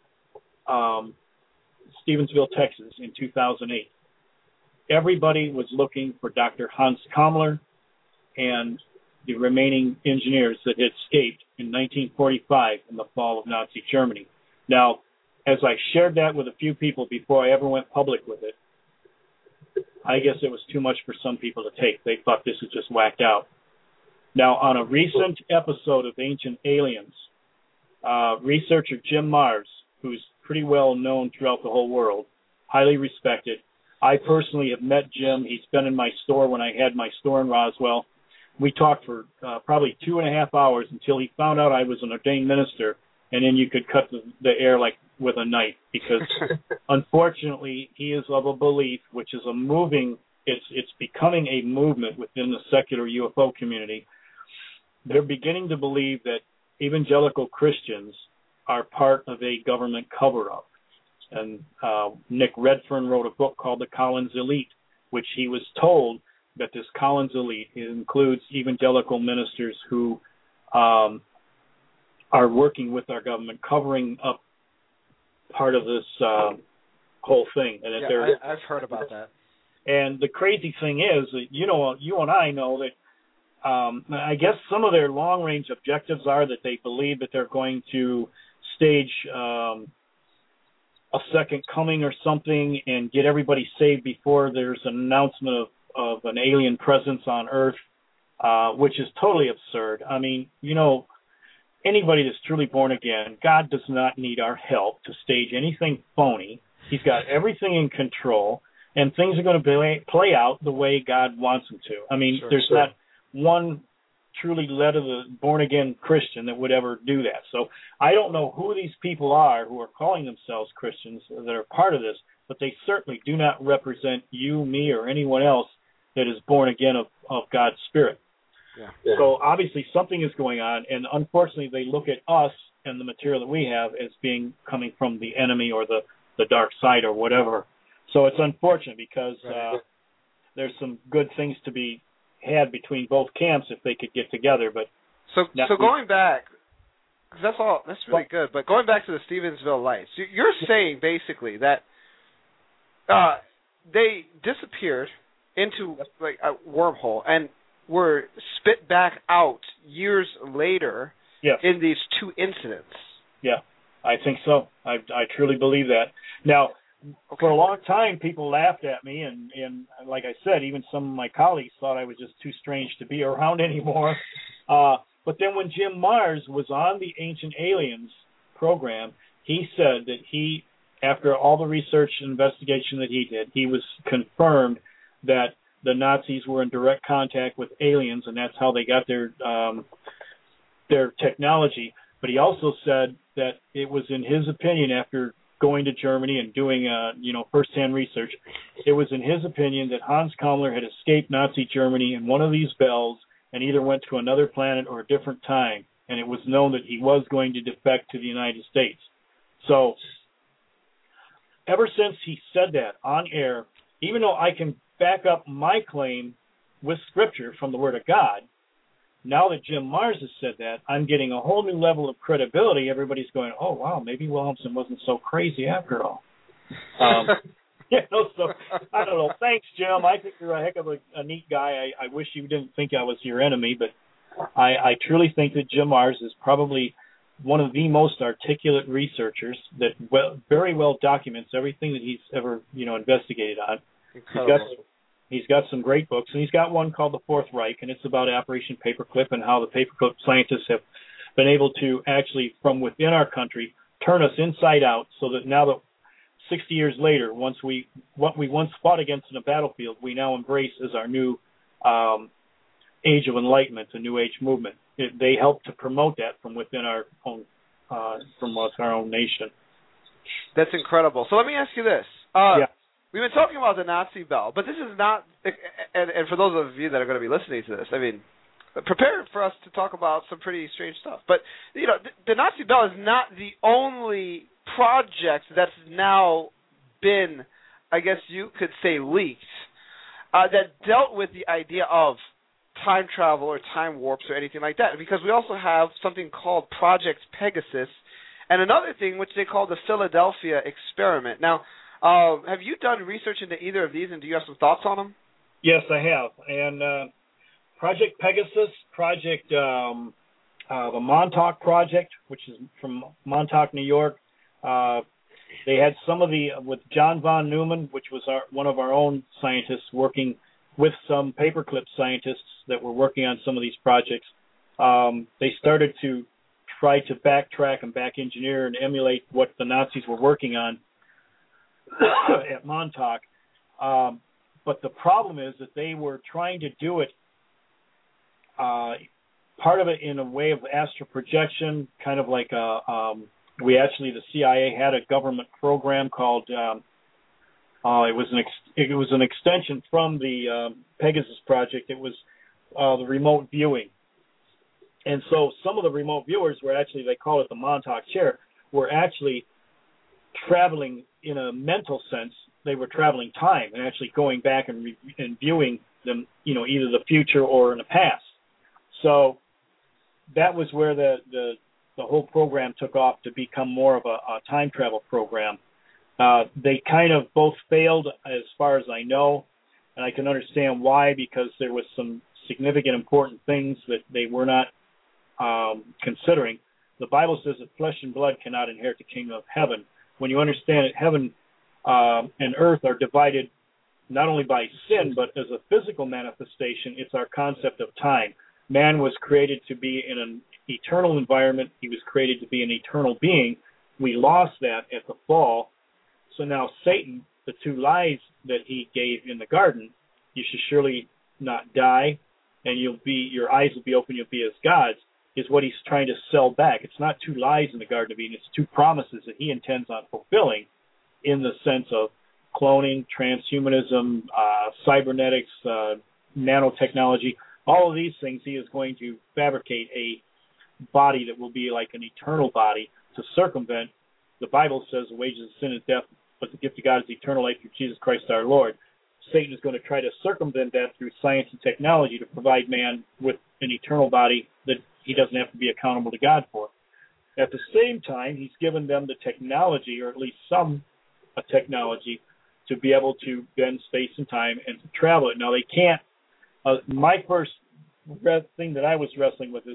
Stevensville, Texas in 2008. Everybody was looking for Dr. Hans Kammler and the remaining engineers that had escaped in 1945 in the fall of Nazi Germany. Now, as I shared that with a few people before I ever went public with it, I guess it was too much for some people to take. They thought this was just whacked out. Now, on a recent episode of Ancient Aliens, researcher Jim Marrs, who's pretty well known throughout the whole world, highly respected. I personally have met Jim. He's been in my store when I had my store in Roswell. We talked for probably 2.5 hours until he found out I was an ordained minister, and then you could cut the air like with a knife, because unfortunately he is of a belief, which is it's becoming a movement within the secular UFO community. They're beginning to believe that evangelical Christians are part of a government cover-up. And Nick Redfern wrote a book called The Collins Elite, which he was told that this Collins Elite includes evangelical ministers who are working with our government, covering up part of this whole thing. And yeah, I've heard about that. And the crazy thing is that, you and I know that I guess some of their long-range objectives are that they believe that they're going to stage a second coming or something and get everybody saved before there's an announcement of an alien presence on Earth, which is totally absurd. I mean, anybody that's truly born again, God does not need our help to stage anything phony. He's got everything in control, and things are going to play out the way God wants them to. I mean, there's not one truly led of the born-again Christian that would ever do that. So I don't know who these people are who are calling themselves Christians that are part of this, but they certainly do not represent you, me, or anyone else that is born again of God's Spirit. Yeah. So obviously something is going on, and unfortunately they look at us and the material that we have as being coming from the enemy or the dark side or whatever. So it's unfortunate because there's some good things to be had between both camps if they could get together. But so going back, because that's really good. But going back to the Stevensville Lights, you're saying basically that they disappeared into like a wormhole and were spit back out years later in these two incidents. Yeah, I think so. I truly believe that. Now, for a long time, people laughed at me, and like I said, even some of my colleagues thought I was just too strange to be around anymore. But then when Jim Marrs was on the Ancient Aliens program, he said that after all the research and investigation that he did, he was confirmed that the Nazis were in direct contact with aliens, and that's how they got their technology. But he also said that it was in his opinion, after going to Germany and doing first-hand research, it was in his opinion that Hans Kammler had escaped Nazi Germany in one of these bells and either went to another planet or a different time, and it was known that he was going to defect to the United States. So ever since he said that on air, even though I can back up my claim with Scripture from the Word of God, now that Jim Marrs has said that, I'm getting a whole new level of credibility. Everybody's going, oh, wow, maybe Wilhelmsen wasn't so crazy after all. So I don't know. Thanks, Jim. I think you're a heck of a neat guy. I wish you didn't think I was your enemy, but I truly think that Jim Marrs is probably one of the most articulate researchers that very well documents everything that he's ever, investigated on. He's got some great books, and he's got one called The Fourth Reich, and it's about Operation Paperclip and how the paperclip scientists have been able to actually, from within our country, turn us inside out, so that now that 60 years later, what we once fought against in a battlefield, we now embrace as our new age of enlightenment, a new age movement. They help to promote that from within our own, our own nation. That's incredible. So let me ask you this. We've been talking about the Nazi bell, but this is not, and for those of you that are going to be listening to this, I mean, prepare for us to talk about some pretty strange stuff. But, the Nazi bell is not the only project that's now been, I guess you could say, leaked, that dealt with the idea of time travel or time warps or anything like that, because we also have something called Project Pegasus and another thing which they call the Philadelphia Experiment. Now, have you done research into either of these, and do you have some thoughts on them? Yes, I have. And Project Pegasus, the Montauk Project, which is from Montauk, New York. They had with John von Neumann, which was one of our own scientists, working with some paperclip scientists that were working on some of these projects, they started to try to backtrack and back engineer and emulate what the Nazis were working on at Montauk. But the problem is that they were trying to do it, part of it in a way of astral projection, kind of like the CIA had a government program called, it was an extension from the Pegasus project. It was the remote viewing. And so some of the remote viewers were actually, they call it the Montauk chair, were actually traveling in a mental sense. They were traveling time and actually going back and viewing them, either the future or in the past. So that was where the whole program took off to become more of a time travel program. They kind of both failed as far as I know, and I can understand why, because there was some significant important things that they were not considering. The Bible says that flesh and blood cannot inherit the kingdom of heaven. When you understand that heaven and earth are divided not only by sin, but as a physical manifestation, it's our concept of time. Man was created to be in an eternal environment. He was created to be an eternal being. We lost that at the fall. So now Satan, the two lies that he gave in the garden, you should surely not die, and your eyes will be open, you'll be as gods, is what he's trying to sell back. It's not two lies in the Garden of Eden. It's two promises that he intends on fulfilling in the sense of cloning, transhumanism, cybernetics, nanotechnology. All of these things, he is going to fabricate a body that will be like an eternal body to circumvent. The Bible says the wages of sin is death, but the gift of God is eternal life through Jesus Christ our Lord. Satan is going to try to circumvent that through science and technology to provide man with an eternal body that he doesn't have to be accountable to God for. At the same time, he's given them the technology, or at least some technology, to be able to bend space and time and to travel it. Now, they can't. My first thing that I was wrestling with is,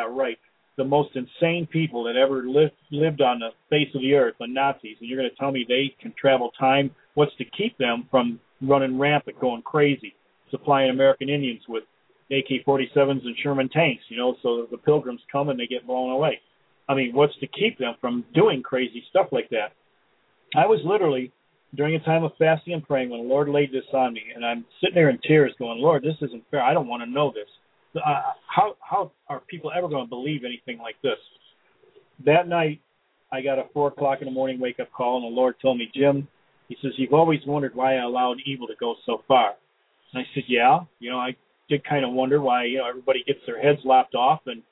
the most insane people that ever lived on the face of the earth, the Nazis, and you're going to tell me they can travel time? What's to keep them from running rampant, going crazy, supplying American Indians with AK-47s and Sherman tanks, so the pilgrims come and they get blown away? I mean, what's to keep them from doing crazy stuff like that? I was literally, during a time of fasting and praying, when the Lord laid this on me, and I'm sitting there in tears going, Lord, this isn't fair. I don't want to know this. How are people ever going to believe anything like this? That night, I got a 4 o'clock in the morning wake-up call, and the Lord told me, Jim, he says, you've always wondered why I allowed evil to go so far. And I said, yeah. I did kind of wonder why, everybody gets their heads lopped off, and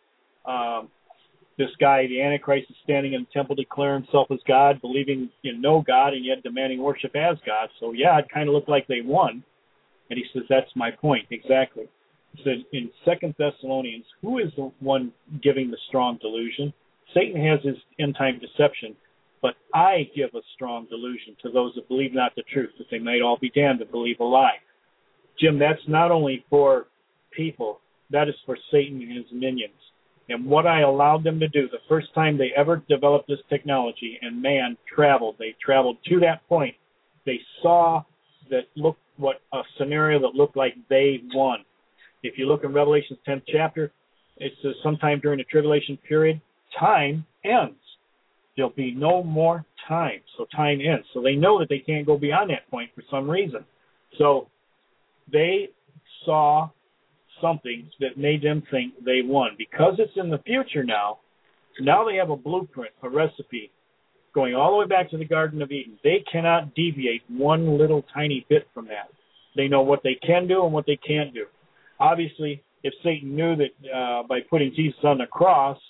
this guy, the Antichrist, is standing in the temple declaring himself as God, believing in no God, and yet demanding worship as God. So, yeah, it kind of looked like they won. And he says, that's my point, exactly. He said, in 2 Thessalonians, who is the one giving the strong delusion? Satan has his end-time deception, but I give a strong delusion to those that believe not the truth, that they might all be damned that believe a lie. Jim, that's not only for people, that is for Satan and his minions. And what I allowed them to do, the first time they ever developed this technology and man traveled, they traveled to that point. They saw a scenario that looked like they won. If you look in Revelation's 10th chapter, it says sometime during the tribulation period, time ends. There'll be no more time. So time ends. So they know that they can't go beyond that point for some reason. So they saw something that made them think they won. Because it's in the future now they have a blueprint, a recipe, going all the way back to the Garden of Eden. They cannot deviate one little tiny bit from that. They know what they can do and what they can't do. Obviously, if Satan knew that by putting Jesus on the cross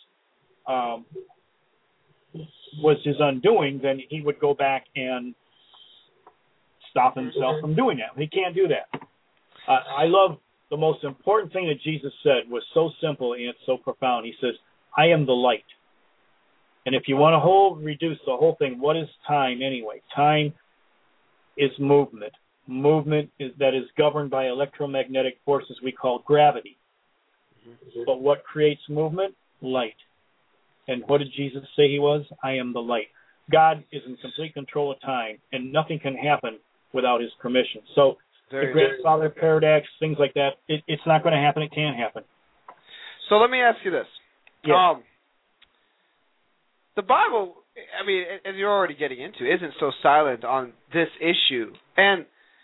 was his undoing, then he would go back and stop himself from doing that. He can't do that. I love the most important thing that Jesus said was so simple and it's so profound. He says, I am the light. And if you want to reduce the whole thing, what is time anyway? Time is movement. Movement that is governed by electromagnetic forces we call gravity. But what creates movement? Light. And what did Jesus say he was? I am the light. God is in complete control of time, and nothing can happen without his permission. So Very grandfather paradox, things like that. It's not going to happen. It can happen. So let me ask you this. Yeah. The Bible, I mean, as you're already getting into, isn't so silent on this issue. And,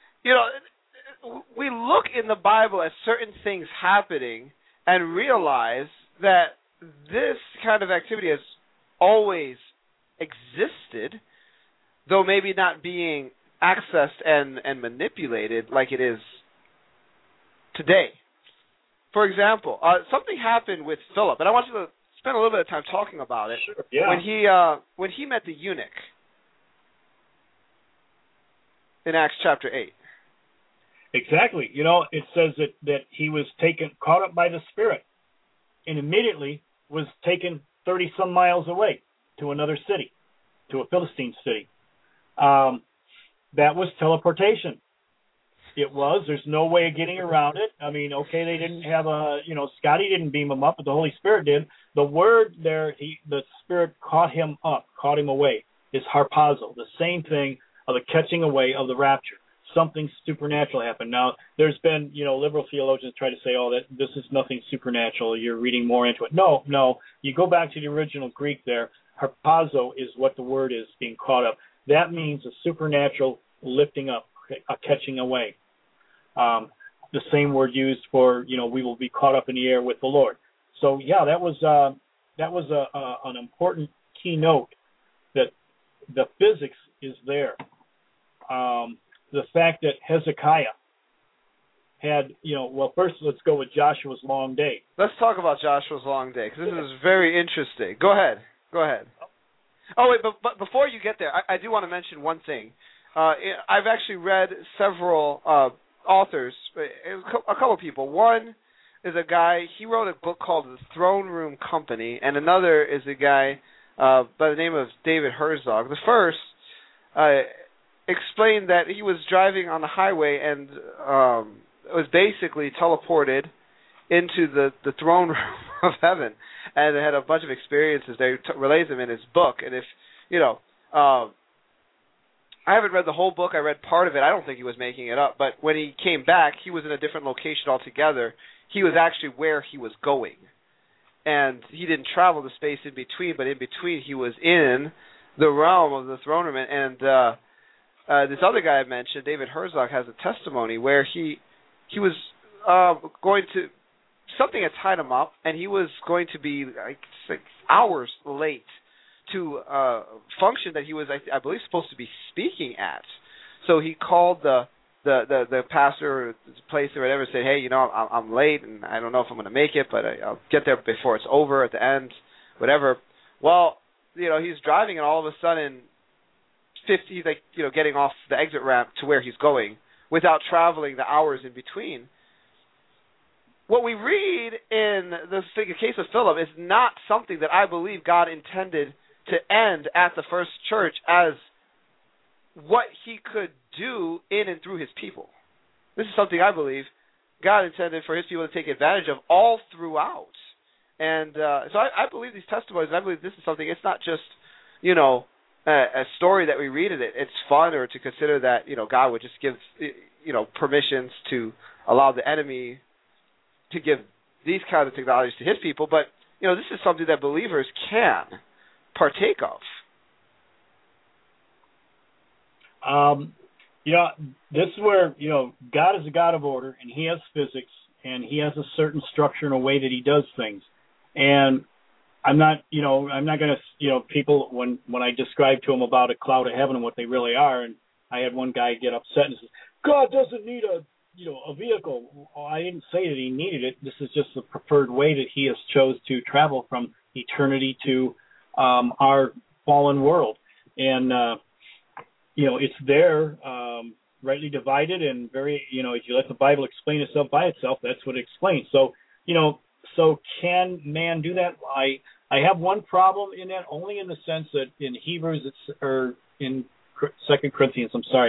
we look in the Bible at certain things happening and realize that this kind of activity has always existed, though maybe not being accessed and manipulated like it is today. For example, something happened with Philip, and I want you to spend a little bit of time talking about it. Sure, yeah. When he met the eunuch in Acts chapter 8. Exactly. It says that he was caught up by the Spirit, and immediately was taken 30-some miles away to another city, to a Philistine city. That was teleportation. It was. There's no way of getting around it. I mean, okay, they didn't have Scotty didn't beam him up, but the Holy Spirit did. The word there, the Spirit caught him up, caught him away, is harpazo, the same thing of the catching away of the rapture. Something supernatural happened. Now, there's been, liberal theologians try to say, that this is nothing supernatural. You're reading more into it. No. You go back to the original Greek there. Harpazo is what the word is, being caught up. That means a supernatural lifting up, a catching away. The same word used for, we will be caught up in the air with the Lord. So, yeah, that was an important keynote, that the physics is there. The fact that Hezekiah had, first let's go with Joshua's long day. Let's talk about Joshua's long day, because this is very interesting. Go ahead. Oh, wait, but before you get there, I do want to mention one thing. I've actually read several authors, a couple people. One is a guy, he wrote a book called The Throne Room Company, and another is a guy by the name of David Herzog. The first explained that he was driving on the highway and was basically teleported into the throne room of heaven, and had a bunch of experiences there. He relays them in his book. And if I haven't read the whole book. I read part of it. I don't think he was making it up. But when he came back, he was in a different location altogether. He was actually where he was going, and he didn't travel the space in between. But in between, he was in the realm of the throne room. And this other guy I mentioned, David Herzog, has a testimony where he was going to, something had tied him up, and he was going to be like 6 hours late to a function that he was, I believe, supposed to be speaking at. So he called the pastor or the place or whatever, and said, "Hey, I'm late, and I don't know if I'm going to make it, but I'll get there before it's over at the end, whatever." Well, he's driving, and all of a sudden, getting off the exit ramp to where he's going without traveling the hours in between. What we read in the case of Philip is not something that I believe God intended to end at the first church as what he could do in and through his people. This is something I believe God intended for his people to take advantage of all throughout. And so I believe these testimonies, I believe this is something, it's not just, a story that we read in it. It's fun, or to consider that, God would just give, permissions to allow the enemy to give these kind of technologies to his people. But, this is something that believers can partake of. This is where, God is a God of order, and he has physics, and he has a certain structure and a way that he does things. And I'm not going to, people, when I describe to them about a cloud of heaven and what they really are, and I had one guy get upset and says, God doesn't need a vehicle. Well, I didn't say that he needed it. This is just the preferred way that he has chose to travel from eternity to our fallen world. And, it's there, rightly divided, and very, if you let the Bible explain itself by itself, that's what it explains. So, so can man do that? I have one problem in that, only in the sense that in Hebrews, or in 2 Corinthians,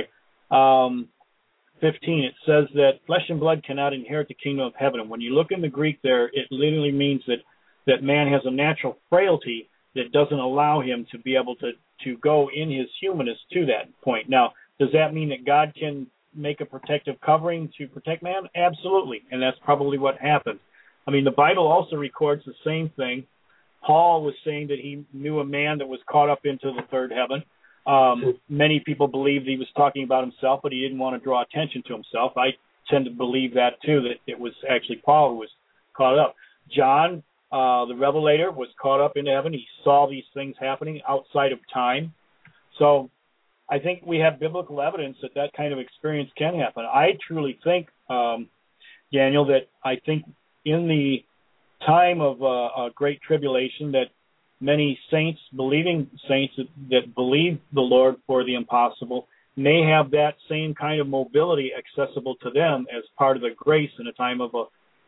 15, it says that flesh and blood cannot inherit the kingdom of heaven. And when you look in the Greek there, it literally means that man has a natural frailty that doesn't allow him to be able to go in his humanness to that point. Now, does that mean that God can make a protective covering to protect man? Absolutely, and that's probably what happened. I mean, the Bible also records the same thing. Paul was saying that he knew a man that was caught up into the third heaven. Many people believed he was talking about himself, but he didn't want to draw attention to himself. I tend to believe that too, that it was actually Paul who was caught up. John, the Revelator, was caught up into heaven. He saw these things happening outside of time. So I think we have biblical evidence that that kind of experience can happen. I truly think, Daniel, that I think in the time of a great tribulation that many saints, believing saints that believe the Lord for the impossible, may have that same kind of mobility accessible to them as part of the grace in a time of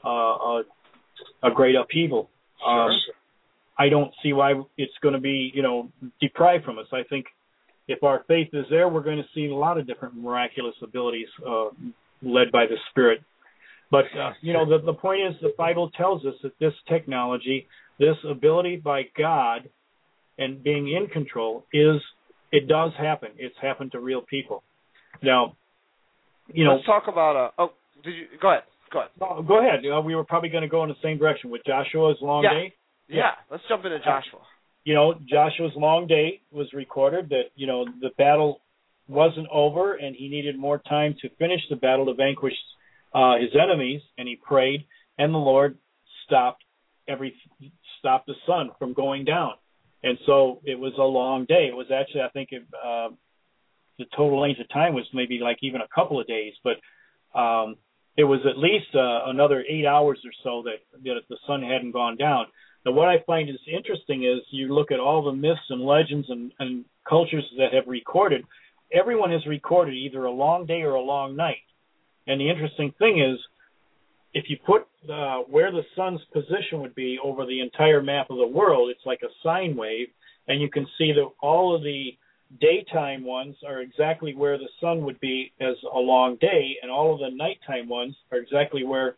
a great upheaval. Sure. I don't see why it's going to be, deprived from us. I think if our faith is there, we're going to see a lot of different miraculous abilities led by the Spirit. But, the point is the Bible tells us that this technology, this ability by God and being in control it does happen. It's happened to real people. Now, let's talk about, go ahead. No, go ahead. We were probably going to go in the same direction with Joshua's long day. Yeah, let's jump into Joshua. Joshua's long day was recorded that, the battle wasn't over and he needed more time to finish the battle to vanquish his enemies, and he prayed, and the Lord stopped the sun from going down. And so it was a long day. It was actually, I think, the total length of time was maybe like even a couple of days, but it was at least another 8 hours or so that the sun hadn't gone down. Now, what I find is interesting is you look at all the myths and legends and cultures that have recorded, everyone has recorded either a long day or a long night. And the interesting thing is, if you put where the sun's position would be over the entire map of the world, it's like a sine wave, and you can see that all of the daytime ones are exactly where the sun would be as a long day, and all of the nighttime ones are exactly where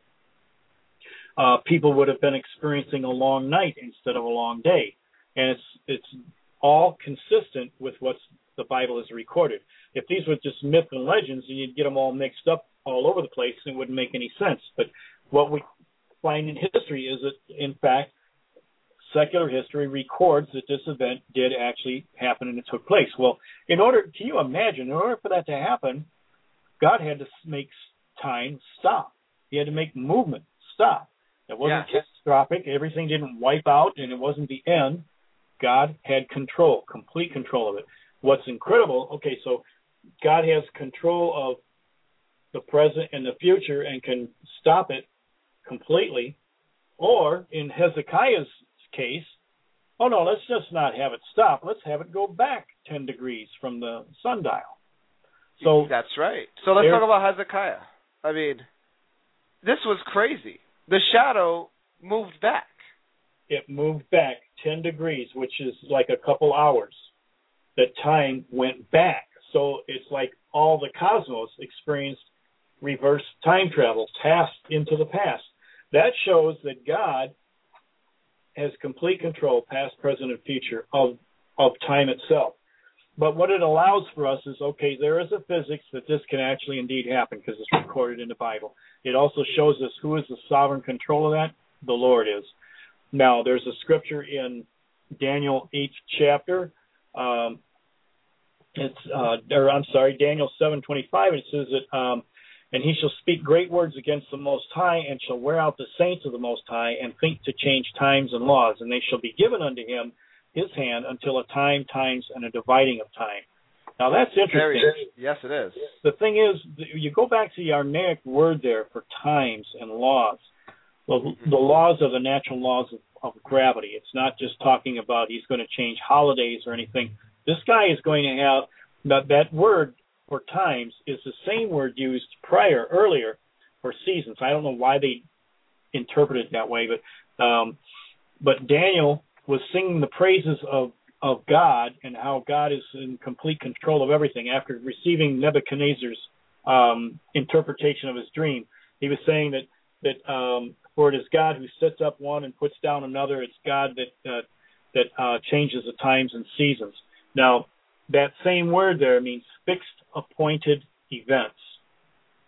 people would have been experiencing a long night instead of a long day. And it's all consistent with what the Bible has recorded. If these were just myth and legends, then you'd get them all mixed up all over the place, and it wouldn't make any sense. But what we find in history is that, in fact, secular history records that this event did actually happen and it took place. Well, can you imagine, in order for that to happen, God had to make time stop. He had to make movement stop. It wasn't catastrophic. Everything didn't wipe out, and it wasn't the end. God had control, complete control of it. What's incredible, so God has control of the present and the future and can stop it completely. Or in Hezekiah's case, let's just not have it stop. Let's have it go back 10 degrees from the sundial. So that's right. So let's talk about Hezekiah. I mean, this was crazy. The shadow moved back. It moved back 10 degrees, which is like a couple hours. The time went back. So it's like all the cosmos experienced reverse time travel, past into the past. That shows that God has complete control, past, present, and future, of time itself. But what it allows for us is, there is a physics that this can actually indeed happen because it's recorded in the Bible. It also shows us who is the sovereign control of that. The Lord is. Now, there's a scripture in Daniel 8th chapter. Daniel 7:25. It says that, and he shall speak great words against the Most High, and shall wear out the saints of the Most High, and think to change times and laws, and they shall be given unto him his hand until a time, times, and a dividing of time. Now that's interesting. Yes, it is. The thing is, you go back to the Aramaic word there for times and laws. Well, the laws are the natural laws of gravity. It's not just talking about he's going to change holidays or anything. This guy is going to have that word for times is the same word used earlier for seasons. I don't know why they interpret it that way, but Daniel was singing the praises of God and how God is in complete control of everything. After receiving Nebuchadnezzar's interpretation of his dream, he was saying that for it is God who sets up one and puts down another. It's God that changes the times and seasons. Now, that same word there means fixed appointed events.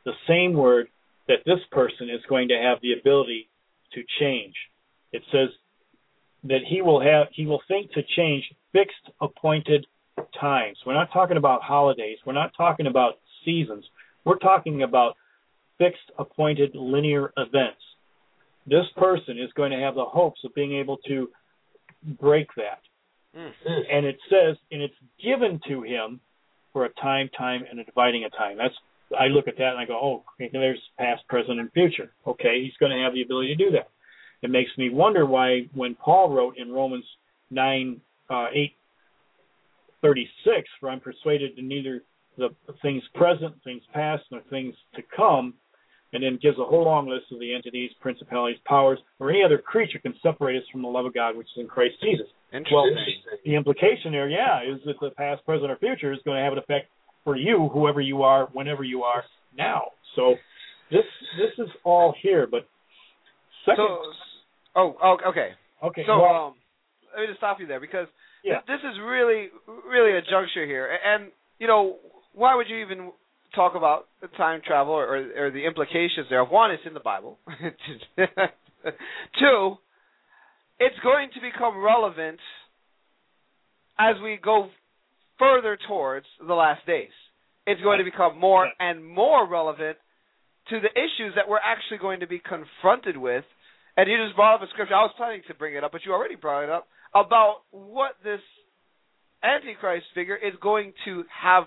the same word that this person is going to have the ability to change. It says that he will think to change fixed appointed times. We're not talking about holidays. We're not talking about seasons. We're talking about fixed appointed linear events. This person is going to have the hopes of being able to break that. And it says, and it's given to him for a time, and a dividing of time. I look at that and I go, oh, there's past, present, and future. Okay, he's going to have the ability to do that. It makes me wonder why when Paul wrote in Romans 8:36, for I'm persuaded that neither the things present, things past, nor things to come, and then gives a whole long list of the entities, principalities, powers, or any other creature can separate us from the love of God which is in Christ Jesus. Well, the implication there, is that the past, present, or future is going to have an effect for you, whoever you are, whenever you are now. So this is all here. But second, okay. So well, let me just stop you there because yeah. this is really, really a juncture here. And why would you even talk about the time travel or the implications there? One, it's in the Bible. Two, it's going to become relevant as we go further towards the last days. It's going to become more and more relevant to the issues that we're actually going to be confronted with. And you just brought up a scripture. I was planning to bring it up, but you already brought it up, about what this Antichrist figure is going to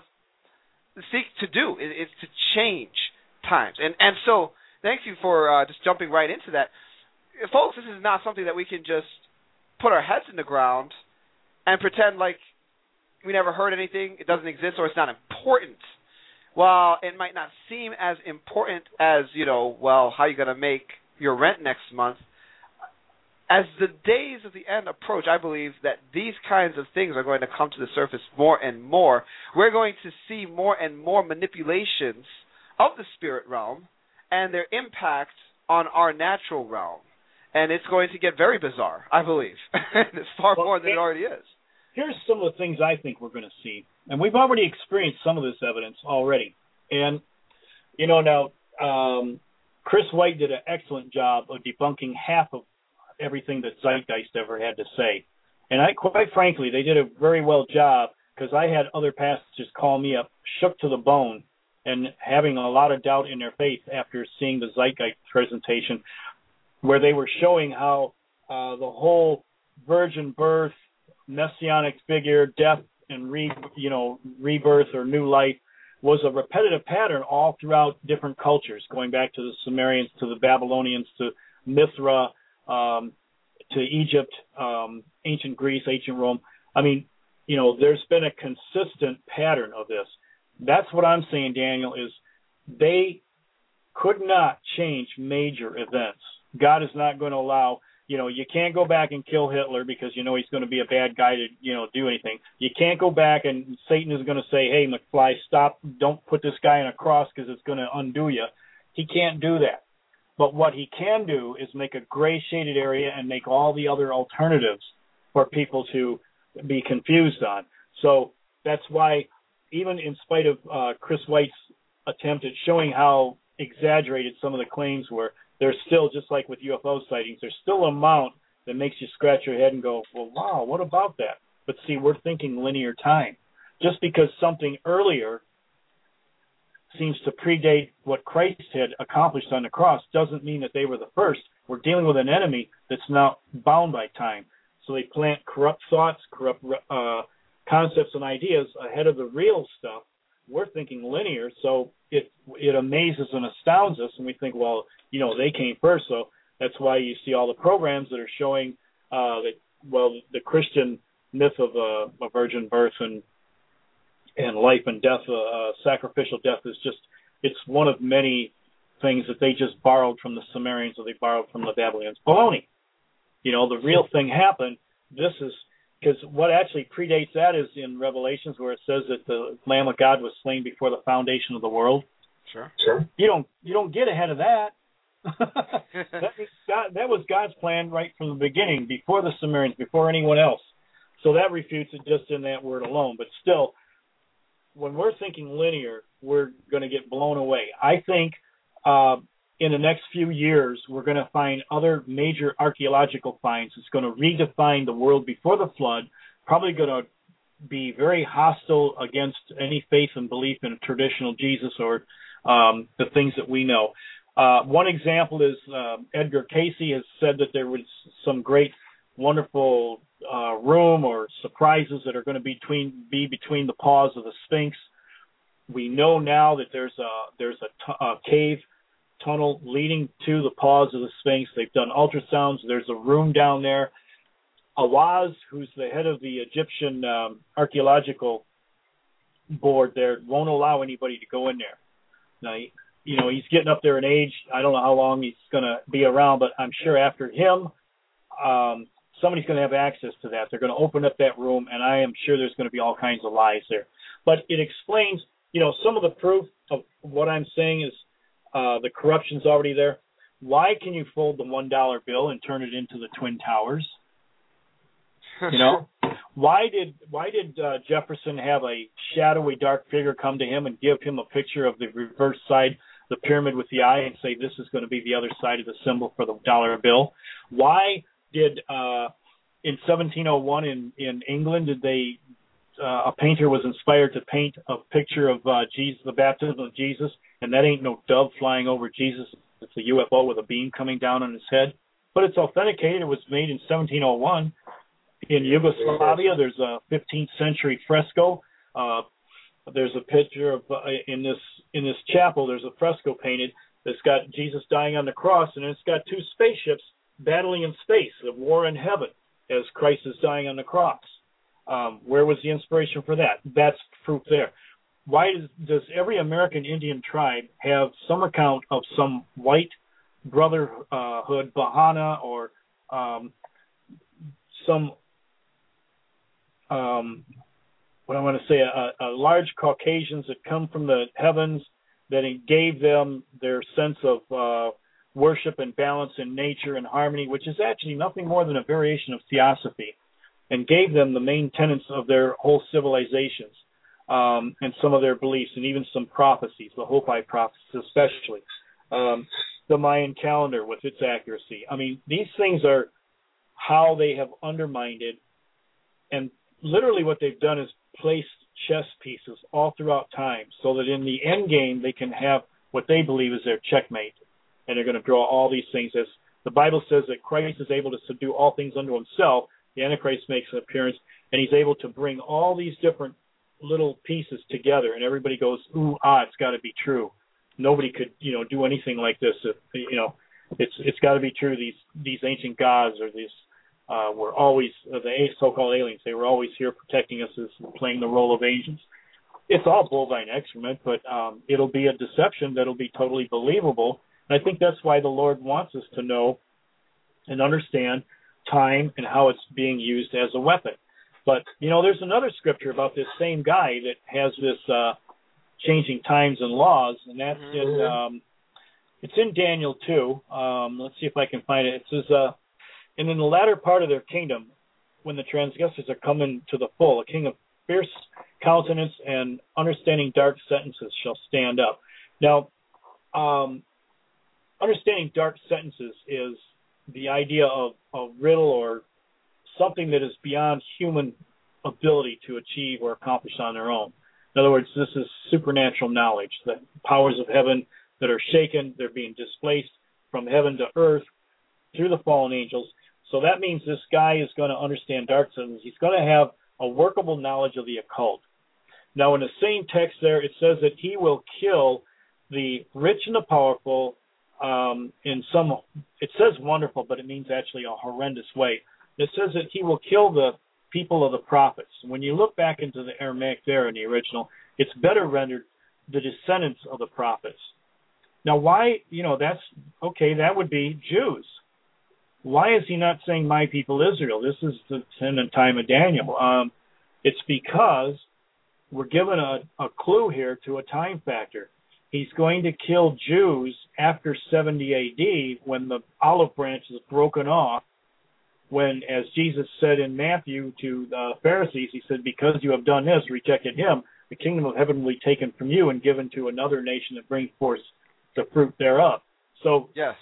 seek to do. It's to change times. And so thank you for just jumping right into that. Folks, this is not something that we can just put our heads in the ground and pretend like we never heard anything, it doesn't exist, or it's not important. While it might not seem as important as, how are you going to make your rent next month, as the days of the end approach, I believe that these kinds of things are going to come to the surface more and more. We're going to see more and more manipulations of the spirit realm and their impact on our natural realm. And it's going to get very bizarre, I believe. It's far more than it already is. Here's some of the things I think we're going to see. And we've already experienced some of this evidence already. And, now Chris White did an excellent job of debunking half of everything that Zeitgeist ever had to say. And quite frankly, they did a very well job, because I had other pastors call me up, shook to the bone, and having a lot of doubt in their faith after seeing the Zeitgeist presentation, where they were showing how the whole virgin birth, messianic figure, death, and rebirth or new life was a repetitive pattern all throughout different cultures, going back to the Sumerians, to the Babylonians, to Mithra, to Egypt, ancient Greece, ancient Rome. I mean, there's been a consistent pattern of this. That's what I'm saying, Daniel, is they could not change major events. God is not going to allow, you can't go back and kill Hitler because he's going to be a bad guy to, do anything. You can't go back and Satan is going to say, hey, McFly, stop, don't put this guy on a cross because it's going to undo you. He can't do that. But what he can do is make a gray shaded area and make all the other alternatives for people to be confused on. So that's why, even in spite of Chris White's attempt at showing how exaggerated some of the claims were, there's still, just like with UFO sightings, there's still an amount that makes you scratch your head and go, well, wow, what about that? But see, we're thinking linear time. Just because something earlier seems to predate what Christ had accomplished on the cross doesn't mean that they were the first. We're dealing with an enemy that's not bound by time. So they plant corrupt thoughts, corrupt concepts and ideas ahead of the real stuff. We're thinking linear, so it amazes and astounds us, and we think, well, they came first. So that's why you see all the programs that are showing the Christian myth of a virgin birth and life and death, sacrificial death is it's one of many things that they just borrowed from the Sumerians or they borrowed from the Babylonians. Baloney. The real thing happened. This is because what actually predates that is in Revelations, where it says that the Lamb of God was slain before the foundation of the world. Sure. You don't get ahead of that. That was God's plan right from the beginning, before the Sumerians, before anyone else. So that refutes it just in that word alone. But still, when we're thinking linear, we're going to get blown away. I think in the next few years, we're going to find other major archaeological finds. It's going to redefine the world before the flood, probably going to be very hostile against any faith and belief in a traditional Jesus or the things that we know. One example is Edgar Casey has said that there was some great, wonderful room or surprises that are going to be between the paws of the Sphinx. We know now that there's a cave tunnel leading to the paws of the Sphinx. They've done ultrasounds. There's a room down there. Awaz, who's the head of the Egyptian archaeological board there, won't allow anybody to go in there. Now, he's getting up there in age. I don't know how long he's going to be around, but I'm sure after him, somebody's going to have access to that. They're going to open up that room, and I am sure there's going to be all kinds of lies there. But it explains, some of the proof of what I'm saying is the corruption's already there. Why can you fold the $1 bill and turn it into the Twin Towers? Why did Jefferson have a shadowy dark figure come to him and give him a picture of the reverse side, the pyramid with the eye, and say this is going to be the other side of the symbol for the dollar bill? Why did in 1701 in England did they a painter was inspired to paint a picture of Jesus, the baptism of Jesus, and that ain't no dove flying over Jesus. It's a UFO with a beam coming down on his head. But it's authenticated. It was made in 1701. In Yugoslavia, there's a 15th century fresco. There's a picture of in this chapel. There's a fresco painted that's got Jesus dying on the cross, and it's got two spaceships battling in space, the war in heaven, as Christ is dying on the cross. Where was the inspiration for that? That's proof there. Why does every American Indian tribe have some account of some white brotherhood, Bahana, or some what I want to say, a large Caucasians that come from the heavens that gave them their sense of worship and balance in nature and harmony, which is actually nothing more than a variation of theosophy, and gave them the main tenets of their whole civilizations and some of their beliefs and even some prophecies, the Hopi prophecies especially, the Mayan calendar with its accuracy. I mean, these things are how they have undermined it, and literally what they've done is placed chess pieces all throughout time so that in the end game they can have what they believe is their checkmate, and they're going to draw all these things. As the Bible says that Christ is able to subdue all things unto himself, the Antichrist makes an appearance, and he's able to bring all these different little pieces together, and everybody goes, ooh, it's got to be true. Nobody could, do anything like this. It's got to be true. These ancient gods or these were always the so-called aliens. They were always here protecting us, as playing the role of angels. It's all bovine excrement, but it'll be a deception that'll be totally believable. And I think that's why the Lord wants us to know and understand time and how it's being used as a weapon. But, there's another scripture about this same guy that has this changing times and laws, and that's it's in Daniel 2. Let's see if I can find it. It says, and in the latter part of their kingdom, when the transgressors are coming to the full, a king of fierce countenance and understanding dark sentences shall stand up. Now, understanding dark sentences is the idea of a riddle or something that is beyond human ability to achieve or accomplish on their own. In other words, this is supernatural knowledge, that powers of heaven that are shaken, they're being displaced from heaven to earth through the fallen angels. So that means this guy is going to understand dark sentences. He's going to have a workable knowledge of the occult. Now, in the same text there, it says that he will kill the rich and the powerful it says wonderful, but it means actually a horrendous way. It says that he will kill the people of the prophets. When you look back into the Aramaic there in the original, it's better rendered the descendants of the prophets. Now, why, that's, okay, that would be Jews. Why is he not saying my people Israel? This is the time of Daniel. It's because we're given a clue here to a time factor. He's going to kill Jews after 70 A.D. when the olive branch is broken off, when, as Jesus said in Matthew to the Pharisees, he said, because you have done this, rejected him, the kingdom of heaven will be taken from you and given to another nation that brings forth the fruit thereof. So yes.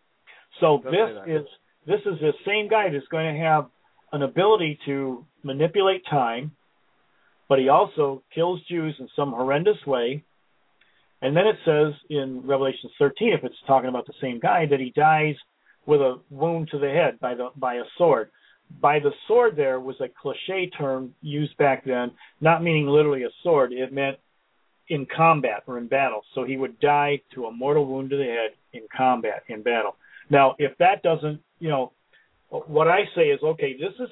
So this is the same guy that's going to have an ability to manipulate time, but he also kills Jews in some horrendous way. And then it says in Revelation 13, if it's talking about the same guy, that he dies with a wound to the head by a sword. By the sword there was a cliche term used back then, not meaning literally a sword. It meant in combat or in battle. So he would die to a mortal wound to the head in combat, in battle. Now, if that doesn't, what I say is, okay, this is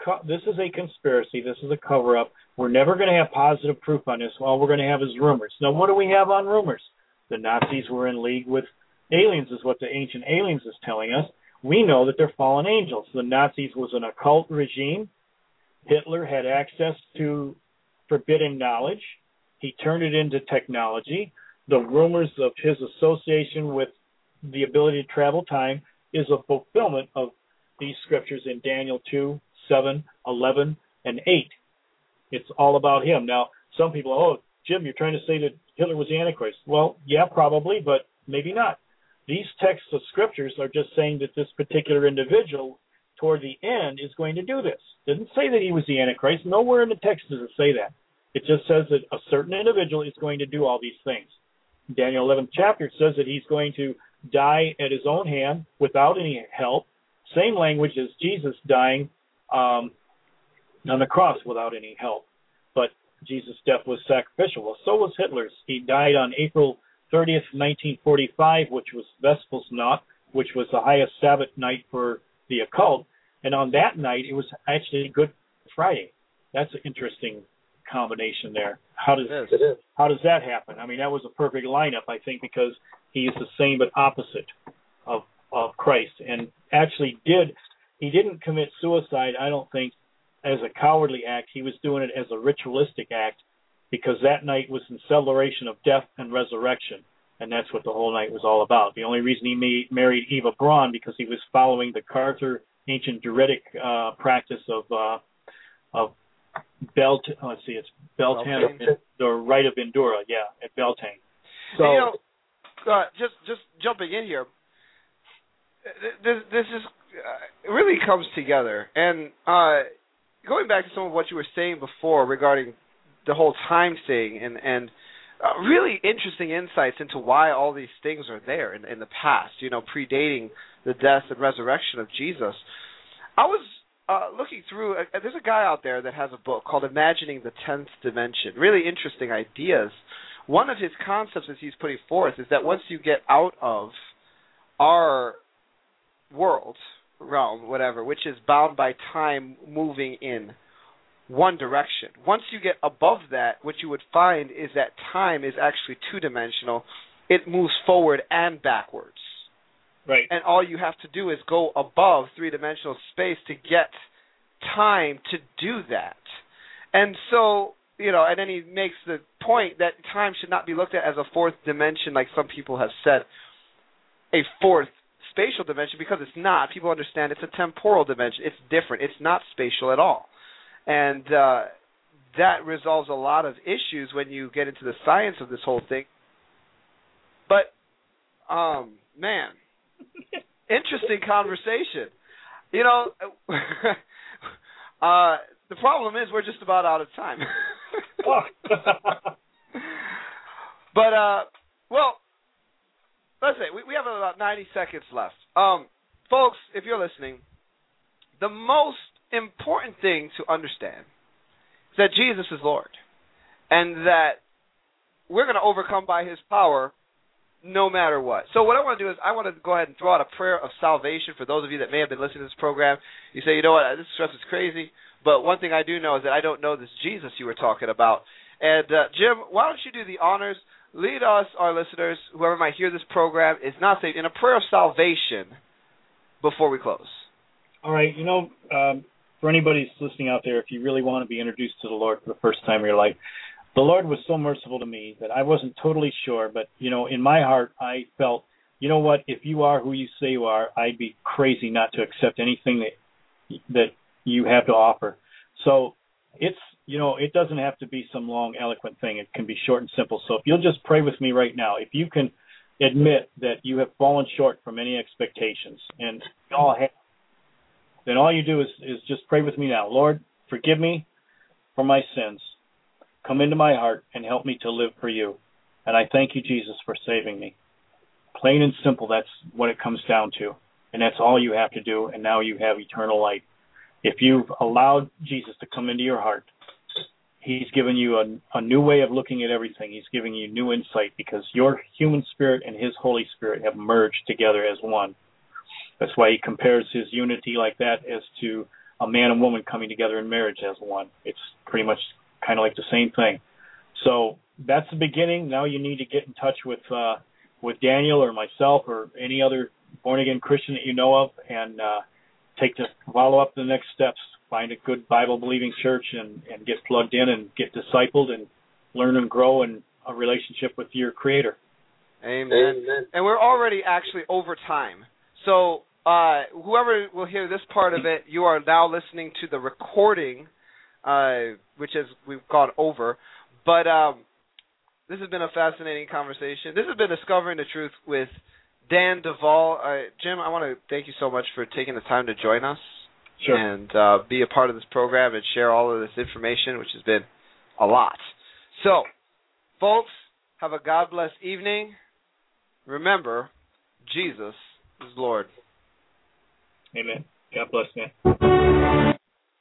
a conspiracy. This is a cover-up. We're never going to have positive proof on this. All we're going to have is rumors. Now, what do we have on rumors? The Nazis were in league with aliens, is what the Ancient Aliens is telling us. We know that they're fallen angels. The Nazis was an occult regime. Hitler had access to forbidden knowledge. He turned it into technology. The rumors of his association with the ability to travel time is a fulfillment of these scriptures in Daniel 2, 7, 11, and 8. It's all about him. Now, some people, oh, Jim, you're trying to say that Hitler was the Antichrist. Well, yeah, probably, but maybe not. These texts of scriptures are just saying that this particular individual toward the end is going to do this. It doesn't say that he was the Antichrist. Nowhere in the text does it say that. It just says that a certain individual is going to do all these things. In Daniel 11th chapter, it says that he's going to die at his own hand without any help. Same language as Jesus dying on the cross without any help. But Jesus' death was sacrificial. Well, so was Hitler's. He died on April 30th, 1945, which was Vespasian, which was the highest Sabbath night for the occult. And on that night, it was actually Good Friday. That's an interesting combination there. How does that happen? I mean, that was a perfect lineup, I think, because he is the same but opposite of Christ. And actually he didn't commit suicide, I don't think, as a cowardly act. He was doing it as a ritualistic act, because that night was in celebration of death and resurrection, and that's what the whole night was all about. The only reason he married Eva Braun, because he was following the Carther ancient Druidic practice of Beltane, the rite of Endura, at Beltane. So, and, just jumping in here, this is it really comes together, and going back to some of what you were saying before regarding the whole time thing, and really interesting insights into why all these things are there in the past, predating the death and resurrection of Jesus. I was looking through, there's a guy out there that has a book called Imagining the 10th Dimension, really interesting ideas. One of his concepts that he's putting forth is that once you get out of our world, realm, whatever, which is bound by time moving in one direction. Once you get above that, what you would find is that time is actually two-dimensional. It moves forward and backwards. Right. And all you have to do is go above three-dimensional space to get time to do that. And so, and then he makes the point that time should not be looked at as a fourth dimension, like some people have said, a fourth spatial dimension, because it's not. People understand it's a temporal dimension. It's different. It's not spatial at all. And that resolves a lot of issues when you get into the science of this whole thing. But, man, interesting conversation. The problem is we're just about out of time. But, well, let's say we have about 90 seconds left. Folks, if you're listening, the most important thing to understand is that Jesus is Lord, and that we're going to overcome by his power no matter what. So what I want to do is I want to go ahead and throw out a prayer of salvation for those of you that may have been listening to this program. You say, what, this stuff is crazy, but one thing I do know is that I don't know this Jesus you were talking about. And Jim, why don't you do the honors? Lead us, our listeners, whoever might hear this program is not saved, in a prayer of salvation before we close. All right. For anybody who's listening out there, if you really want to be introduced to the Lord for the first time in your life, the Lord was so merciful to me that I wasn't totally sure, but, in my heart, I felt, if you are who you say you are, I'd be crazy not to accept anything that you have to offer. So it's, it doesn't have to be some long, eloquent thing. It can be short and simple. So if you'll just pray with me right now, if you can admit that you have fallen short from any expectations, and all have, then all you do is just pray with me now. Lord, forgive me for my sins. Come into my heart and help me to live for you. And I thank you, Jesus, for saving me. Plain and simple, that's what it comes down to. And that's all you have to do, and now you have eternal life. If you've allowed Jesus to come into your heart, he's given you a new way of looking at everything. He's giving you new insight because your human spirit and his Holy Spirit have merged together as one. That's why he compares his unity like that as to a man and woman coming together in marriage as one. It's pretty much kind of like the same thing. So that's the beginning. Now you need to get in touch with Daniel or myself or any other born-again Christian that you know of and follow up the next steps. Find a good Bible-believing church and get plugged in and get discipled and learn and grow in a relationship with your Creator. Amen. Amen. And we're already actually over time. So whoever will hear this part of it, you are now listening to the recording, which we've gone over. But this has been a fascinating conversation. This has been Discovering the Truth with Dan Duvall. Jim, I want to thank you so much for taking the time to join us. Sure. And be a part of this program and share all of this information, which has been a lot. So, folks, have a God-bless evening. Remember, Jesus is Lord. Amen. God bless, man.